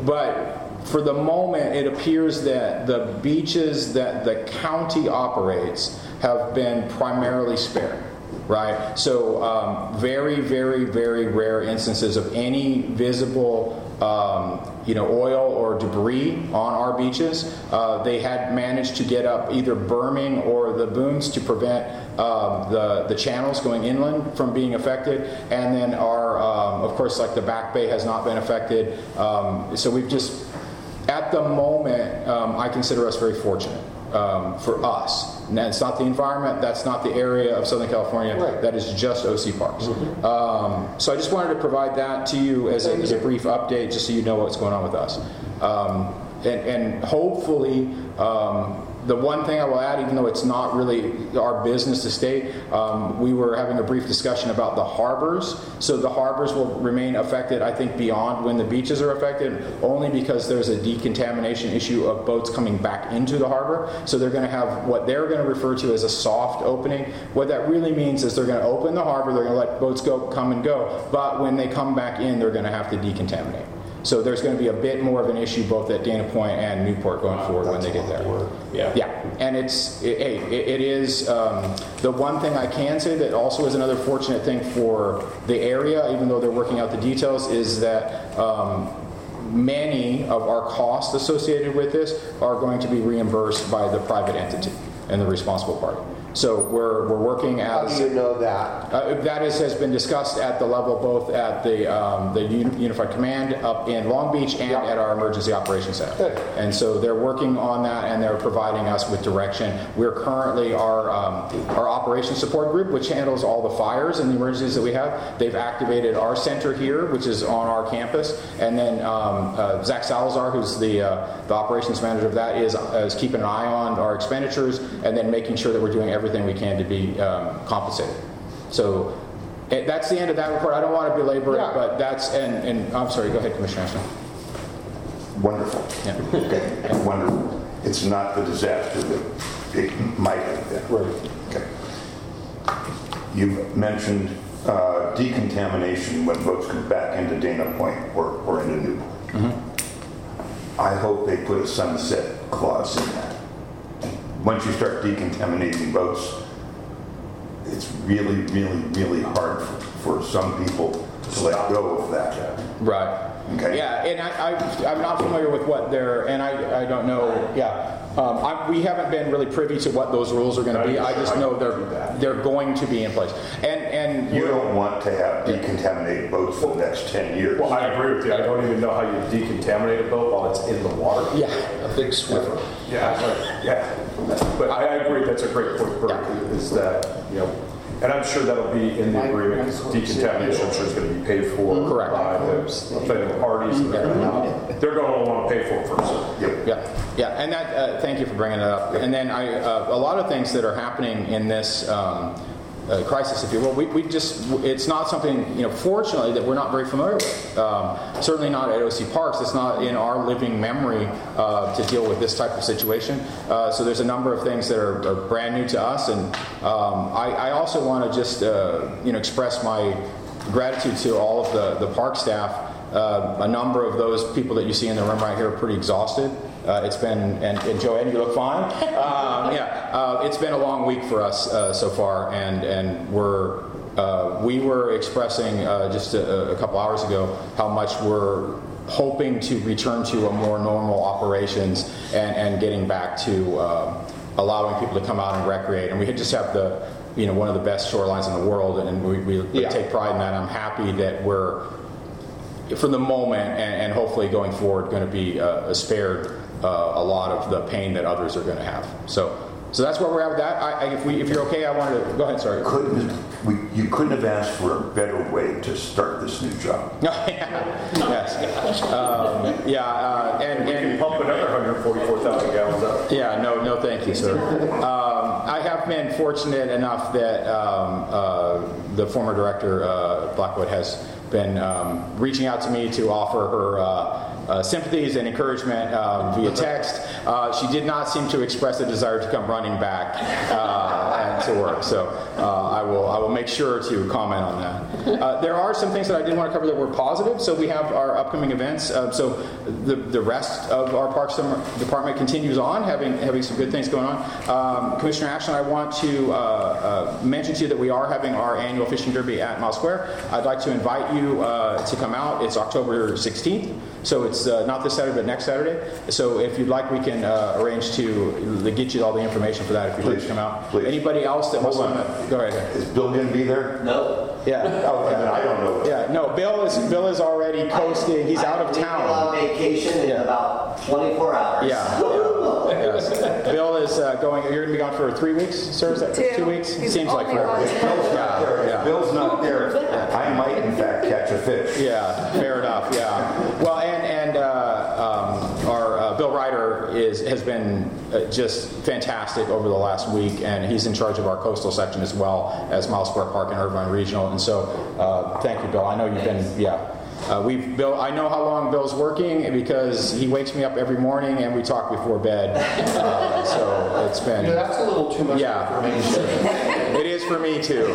but for the moment, it appears that the beaches that the county operates have been primarily spared. Right? So um, very, very, very rare instances of any visible um, you know, oil or debris on our beaches. Uh, they had managed to get up either berming or the booms to prevent um, the, the channels going inland from being affected. And then our, um, of course, like the back bay has not been affected. Um, so we've just, at the moment, um, I consider us very fortunate. Um, for us. And it's not the environment, that's not the area of Southern California, right. That is just O C Parks. Mm-hmm. um, so I just wanted to provide that to you as a, as a brief update, just so you know what's going on with us. Um, and, and hopefully, um, the one thing I will add, even though it's not really our business to state, um, we were having a brief discussion about the harbors. So the harbors will remain affected, I think, beyond when the beaches are affected, only because there's a decontamination issue of boats coming back into the harbor. So they're going to have what they're going to refer to as a soft opening. What that really means is they're going to open the harbor, they're going to let boats go, come and go, but when they come back in, they're going to have to decontaminate. So there's going to be a bit more of an issue both at Dana Point and Newport going forward when they get there. Yeah, yeah, and it's it, hey, it, it is um, the one thing I can say that also is another fortunate thing for the area, even though they're working out the details, is that um, many of our costs associated with this are going to be reimbursed by the private entity and the responsible party. So we're we're working as. How do you know that? Uh, that is, has been discussed at the level both at the um, the Unified Command up in Long Beach and yep. at our Emergency Operations Center. Good. And so they're working on that and they're providing us with direction. We're currently our um, our Operations Support Group, which handles all the fires and the emergencies that we have. They've activated our center here, which is on our campus, and then um, uh, Zach Salazar, who's the uh, the operations manager of that, is is keeping an eye on our expenditures and then making sure that we're doing everything everything we can to be um, compensated. So it, that's the end of that report. I don't want to belabor yeah. it, but that's, and, and I'm sorry, go ahead, Commissioner Ashton. Wonderful. Yeah. Okay, and wonderful. It's not the disaster that it might have been. Right. Okay. You mentioned uh, decontamination when boats come back into Dana Point or, or into Newport. Mm-hmm. I hope they put a sunset clause in that. Once you start decontaminating boats, it's really, really, really hard for, for some people to let go of that. Right. Okay. Yeah, and I, I, I'm not familiar with what they're, and I, I don't know, yeah. Um, I, we haven't been really privy to what those rules are going to be. I just know they're they're going to be in place. And and You don't want to have decontaminated boats for the next ten years. Well, I agree with you. I don't even know how you decontaminate a boat while it's in the water. Yeah. A big swiffer. Yeah, yeah. But I, I agree, that's a great point, Bert, is that, you know, and I'm sure that'll be in the agreement, because decontamination, I'm sure is going to be paid for Correct. by the offending parties, and they're going to, they're going to want to pay for it first. Yep. Yeah, yeah, and that. Uh, thank you for bringing that up. And then I, uh, a lot of things that are happening in this um, uh, crisis, if you will, we, we just, it's not something, you know, fortunately, that we're not very familiar with. Um, certainly not at O C Parks. It's not in our living memory uh, to deal with this type of situation. Uh, so there's a number of things that are, are brand new to us, and um, I, I also want to just, uh, you know, express my gratitude to all of the, the park staff. Uh, a number of those people that you see in the room right here are pretty exhausted. Uh, it's been, and, and Joanne, you look fine. Um, yeah, uh, it's been a long week for us uh, so far, and and we're uh, we were expressing uh, just a, a couple hours ago how much we're hoping to return to a more normal operations and, and getting back to uh, allowing people to come out and recreate. And we just have the, you know, one of the best shorelines in the world, and we, we, we Yeah. take pride in that. I'm happy that we're, for the moment, and, and hopefully going forward, going to be uh, spared uh, a lot of the pain that others are going to have. So, so that's where we're at with that. I, I, if we, if you're okay, I wanted to go ahead. Sorry. Couldn't we? You couldn't have asked for a better way to start this new job. Yes. Um, yeah. Uh, and We can and pump another one hundred forty-four thousand gallons up. yeah. No. No. Thank you, sir. Um, I have been fortunate enough that um, uh, the former director uh, Blackwood has been um, reaching out to me to offer her uh, uh, sympathies and encouragement um, via text. Uh, she did not seem to express a desire to come running back uh, and to work. So uh, I will I will make sure to comment on that. Uh, there are some things that I did want to cover that were positive. So we have our upcoming events. Uh, so the the rest of our Parks Department continues on, having having some good things going on. Um, Commissioner Ashland, I want to uh, uh, mention to you that we are having our annual fishing derby at Miles Square. I'd like to invite you uh, to come out. It's October sixteenth. So it's uh, not this Saturday, but next Saturday. So if you'd like, we can uh, arrange to, to get you all the information for that if you'd like to come out. Please. Anybody else that wants Hold to? on. Go ahead. Is Bill going to be there? No. Yeah. Oh, then I don't know. Yeah. No. Bill is Bill is already coasting. He's out of I'm town. on vacation in Yeah. about twenty-four hours. Yeah. yeah. Yes. Bill is uh, going. You're going to be gone for three weeks, sir. Is that two, two weeks? He's Seems like only forever. gone If Bill's not there, if Yeah. Bill's not there, I might in fact catch a fish. Yeah, fair enough. Yeah. Well, and and uh, um, our uh, Bill Ryder is has been uh, just fantastic over the last week, and he's in charge of our coastal section as well as Miles Square Park and Irvine Regional. And so, uh, thank you, Bill. I know you've been, yeah. Uh, we've Bill. I know how long Bill's working because he wakes me up every morning and we talk before bed. Uh, so it's been. Yeah, that's a little too much Yeah. information. It is for me too.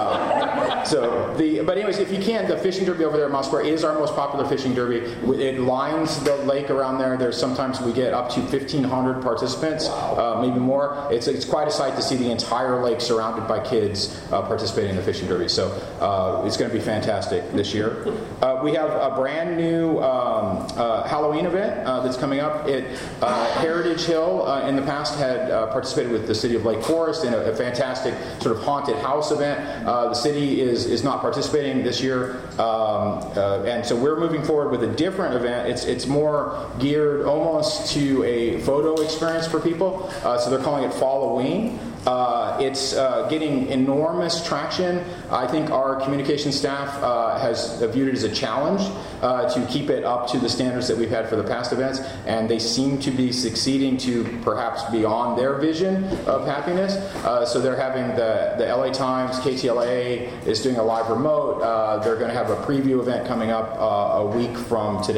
Uh, so the, but anyways, if you can, the fishing derby over there at Miles Square is our most popular fishing derby. It lines the lake around there. There's sometimes we get up to fifteen hundred participants, uh, maybe more. It's it's quite a sight to see the entire lake surrounded by kids uh, participating in the fishing derby. So uh, it's going to be fantastic this year. Uh, we have a brand new um, uh, Halloween event uh, that's coming up. It uh, Heritage Hill uh, in the past had uh, participated with the city of Lake Forest in a, a fantastic sort of haunted house event. Uh, the city is is not participating this year, um, uh, and so we're moving forward with a different event. It's it's more geared almost to a photo experience for people. Uh, so they're calling it Falloween. Uh, it's uh, getting enormous traction. I think our communication staff uh, has viewed it as a challenge uh, to keep it up to the standards that we've had for the past events, and they seem to be succeeding to perhaps beyond their vision of happiness. Uh, so they're having the, the L A Times, K T L A is doing a live remote. Uh, they're going to have a preview event coming up uh, a week from today.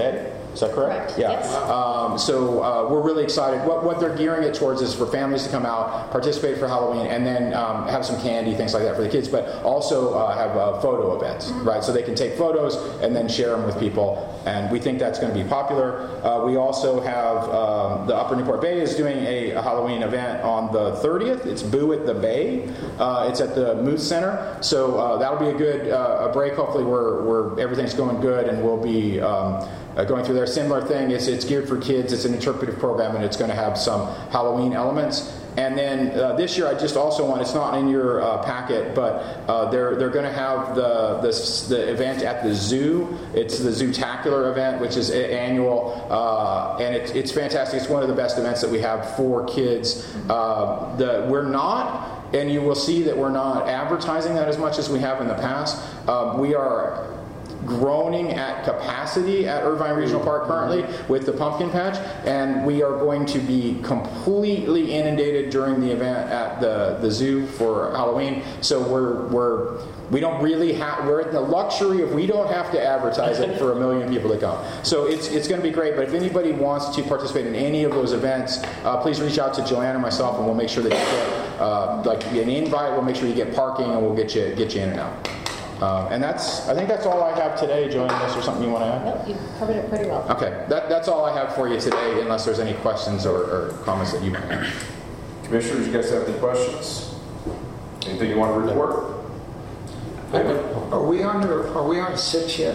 Is that correct? Correct, Yeah. yes. Um, so uh, we're really excited. What, what they're gearing it towards is for families to come out, participate for Halloween, and then um, have some candy, things like that for the kids, but also uh, have uh, photo events, Mm-hmm. right? So they can take photos and then share them with people, and we think that's going to be popular. Uh, we also have um, the Upper Newport Bay is doing a, a Halloween event on the thirtieth. It's Boo at the Bay. Uh, it's at the Moose Center, so uh, that'll be a good uh, a break. Hopefully, we're, we're everything's going good, and we'll be um, uh, going through there. Similar thing. It's it's geared for kids. It's an interpretive program, and it's going to have some Halloween elements. And then uh, this year, I just also want, it's not in your uh, packet, but uh, they're they're going to have the, the the event at the zoo. It's the Zootacular event, which is a- annual, uh, and it's it's fantastic. It's one of the best events that we have for kids. Uh, the we're not, and you will see that we're not advertising that as much as we have in the past. Uh, we are groaning at capacity at Irvine Regional Park currently with the pumpkin patch, and we are going to be completely inundated during the event at the, the zoo for Halloween. So we're we're we don't really have we're in the luxury of we don't have to advertise it for a million people to come. So it's it's going to be great. But if anybody wants to participate in any of those events, uh, please reach out to Joanne and myself, and we'll make sure that you get uh, like an invite. We'll make sure you get parking, and we'll get you get you in and out. Uh, and that's, I think that's all I have today, Joanne, unless there's something you want to add? Nope, you covered it pretty well. Okay, that, that's all I have for you today, unless there's any questions or, or comments that you might have. Commissioners, you guys have any questions? Anything you want to report? David? Are we on, are we on six yet?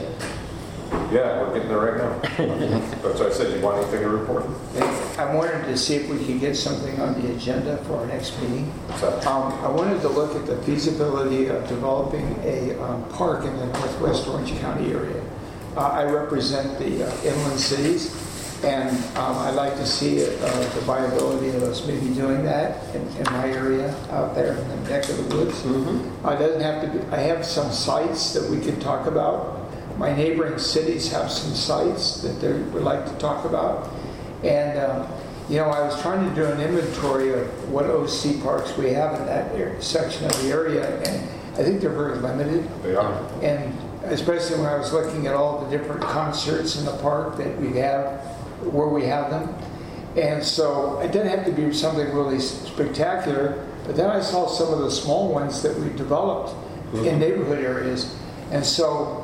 Yeah, we're getting there right now. That's why I said, you want anything to report? I wanted to see if we could get something on the agenda for our next meeting. So, Um, I wanted to look at the feasibility of developing a um, park in the northwest Orange County area. Uh, I represent the uh, inland cities, and um, I'd like to see uh, the viability of us maybe doing that in, in my area out there in the neck of the woods. Mm-hmm. Uh, it doesn't have to be. I have some sites that we could talk about. My neighboring cities have some sites that they would like to talk about. And, um, you know, I was trying to do an inventory of what O C parks we have in that area, section of the area, and I think they're very limited. they are. And especially when I was looking at all the different concerts in the park that we have, where we have them. And so it doesn't have to be something really spectacular, but then I saw some of the small ones that we developed mm-hmm. in neighborhood areas. And so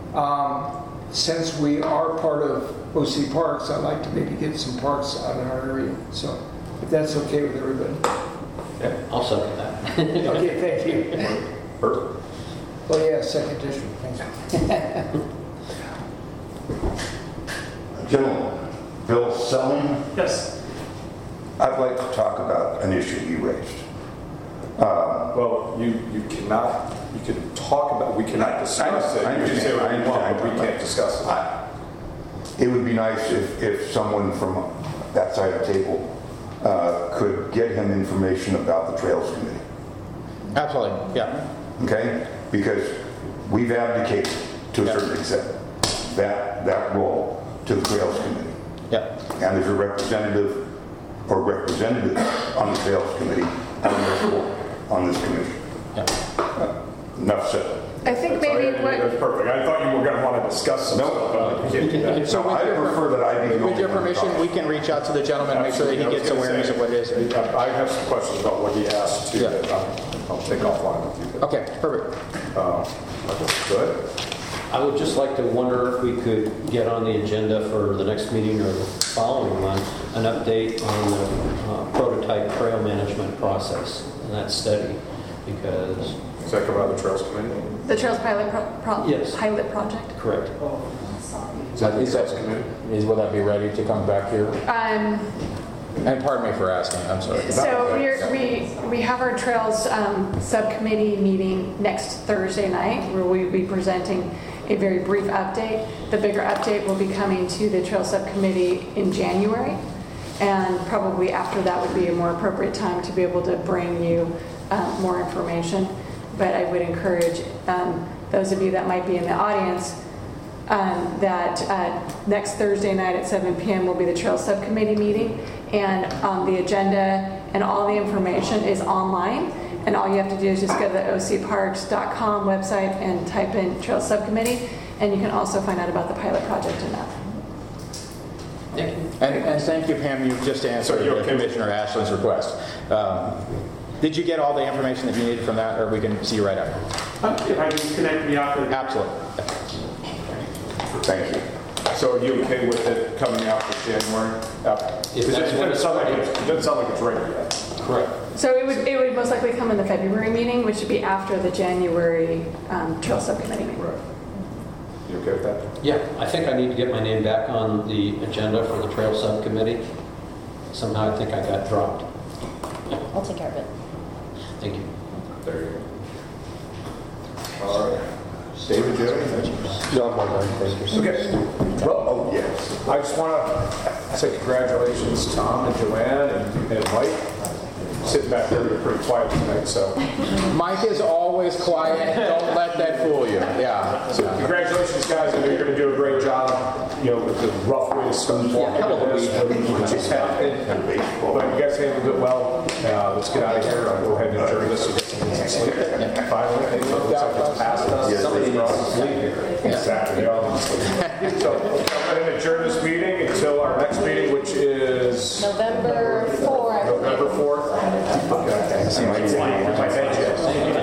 um, since we are part of O C Parks, I'd like to maybe get some parks out in our area. So if that's okay with everybody. Yeah, I'll second that. Okay, thank you. Bert? Oh yeah, second district, thanks. Gentlemen, Bill Selling, Yes. I'd like to talk about an issue you raised. Uh, Well, you, you cannot, you can talk about, we cannot discuss it. I You can say understand. what you I want, but understand. we can't discuss it. I- It would be nice if, if someone from that side of the table uh, could get him information about the Trails Committee, Absolutely, yeah. okay? Because we've abdicated to a certain extent that, that role to the Trails Committee. Yeah. And there's a representative or representatives on the Trails Committee on this board, on this commission. Yeah. Enough said. I think maybe That's what, perfect. I thought you were going to want to discuss some No. stuff, but you can't do that. So No, with I your- prefer that I be the With your only one permission, talking. we can reach out to the gentleman and make sure that he Absolutely. gets I was gonna awareness say, of what it is. I have some questions about what he asked too, Yeah. that I'll, I'll take offline with you. Okay, perfect. Uh, Good. I would just like to wonder if we could get on the agenda for the next meeting or the following one, an update on the uh, prototype trail management process and that study, because, Does that come out of the Trails Committee? the Trails Pilot pro- pro- Yes. Pilot Project. correct. Is that the Is Trails that- Committee? Is, will that be ready to come back here? Um, And pardon me for asking, I'm sorry. so we're, we we have our Trails um, Subcommittee meeting next Thursday night, where we'll be presenting a very brief update. The bigger update will be coming to the Trails Subcommittee in January, and probably after that would be a more appropriate time to be able to bring you uh, more information. But I would encourage um, those of you that might be in the audience um, that uh, next Thursday night at seven p.m. will be the Trails Subcommittee meeting, and um, the agenda and all the information is online, and all you have to do is just go to the o c parks dot com website and type in Trails Subcommittee, and you can also find out about the pilot project in that. And, and thank you, Pam, you just answered So you're okay with- Commissioner Ashland's request. Um, Did you get all the information that you needed from that, or we can see you right after? Uh, If I can connect me after. Absolutely. Thank you. So are you okay with it coming out for January? Because it that's when doesn't it's sound like it's, it doesn't sound like it's ready yet. Correct. So it would, it would most likely come in the February meeting, which would be after the January um, Trail Subcommittee meeting. Right. You okay with that? Yeah, I think I need to get my name back on the agenda for the Trail Subcommittee. Somehow I think I got dropped. I'll take care of it. Thank you. There you go. All right. David, do you have anything? No, I'm not, thank you. Okay. Well, oh, yes. I just want to say congratulations, Tom and Joanne and, and Mike. Sitting back there, you're pretty quiet tonight, so. Mike is always quiet. Don't let that fool you. Yeah. So congratulations, guys. I know you're going to do a great job. You know, with the rough way to start walking this, which is happening. But you guys handled it well. Uh, let's get out of here. I'll go ahead and adjourn this and get some decent sleep. Finally, it looks like it's past us. Somebody needs to sleep here. Exactly. They all need to sleep. So we'll go ahead and adjourn this meeting until our next meeting, which is November fourth. November fourth. Okay. My, my,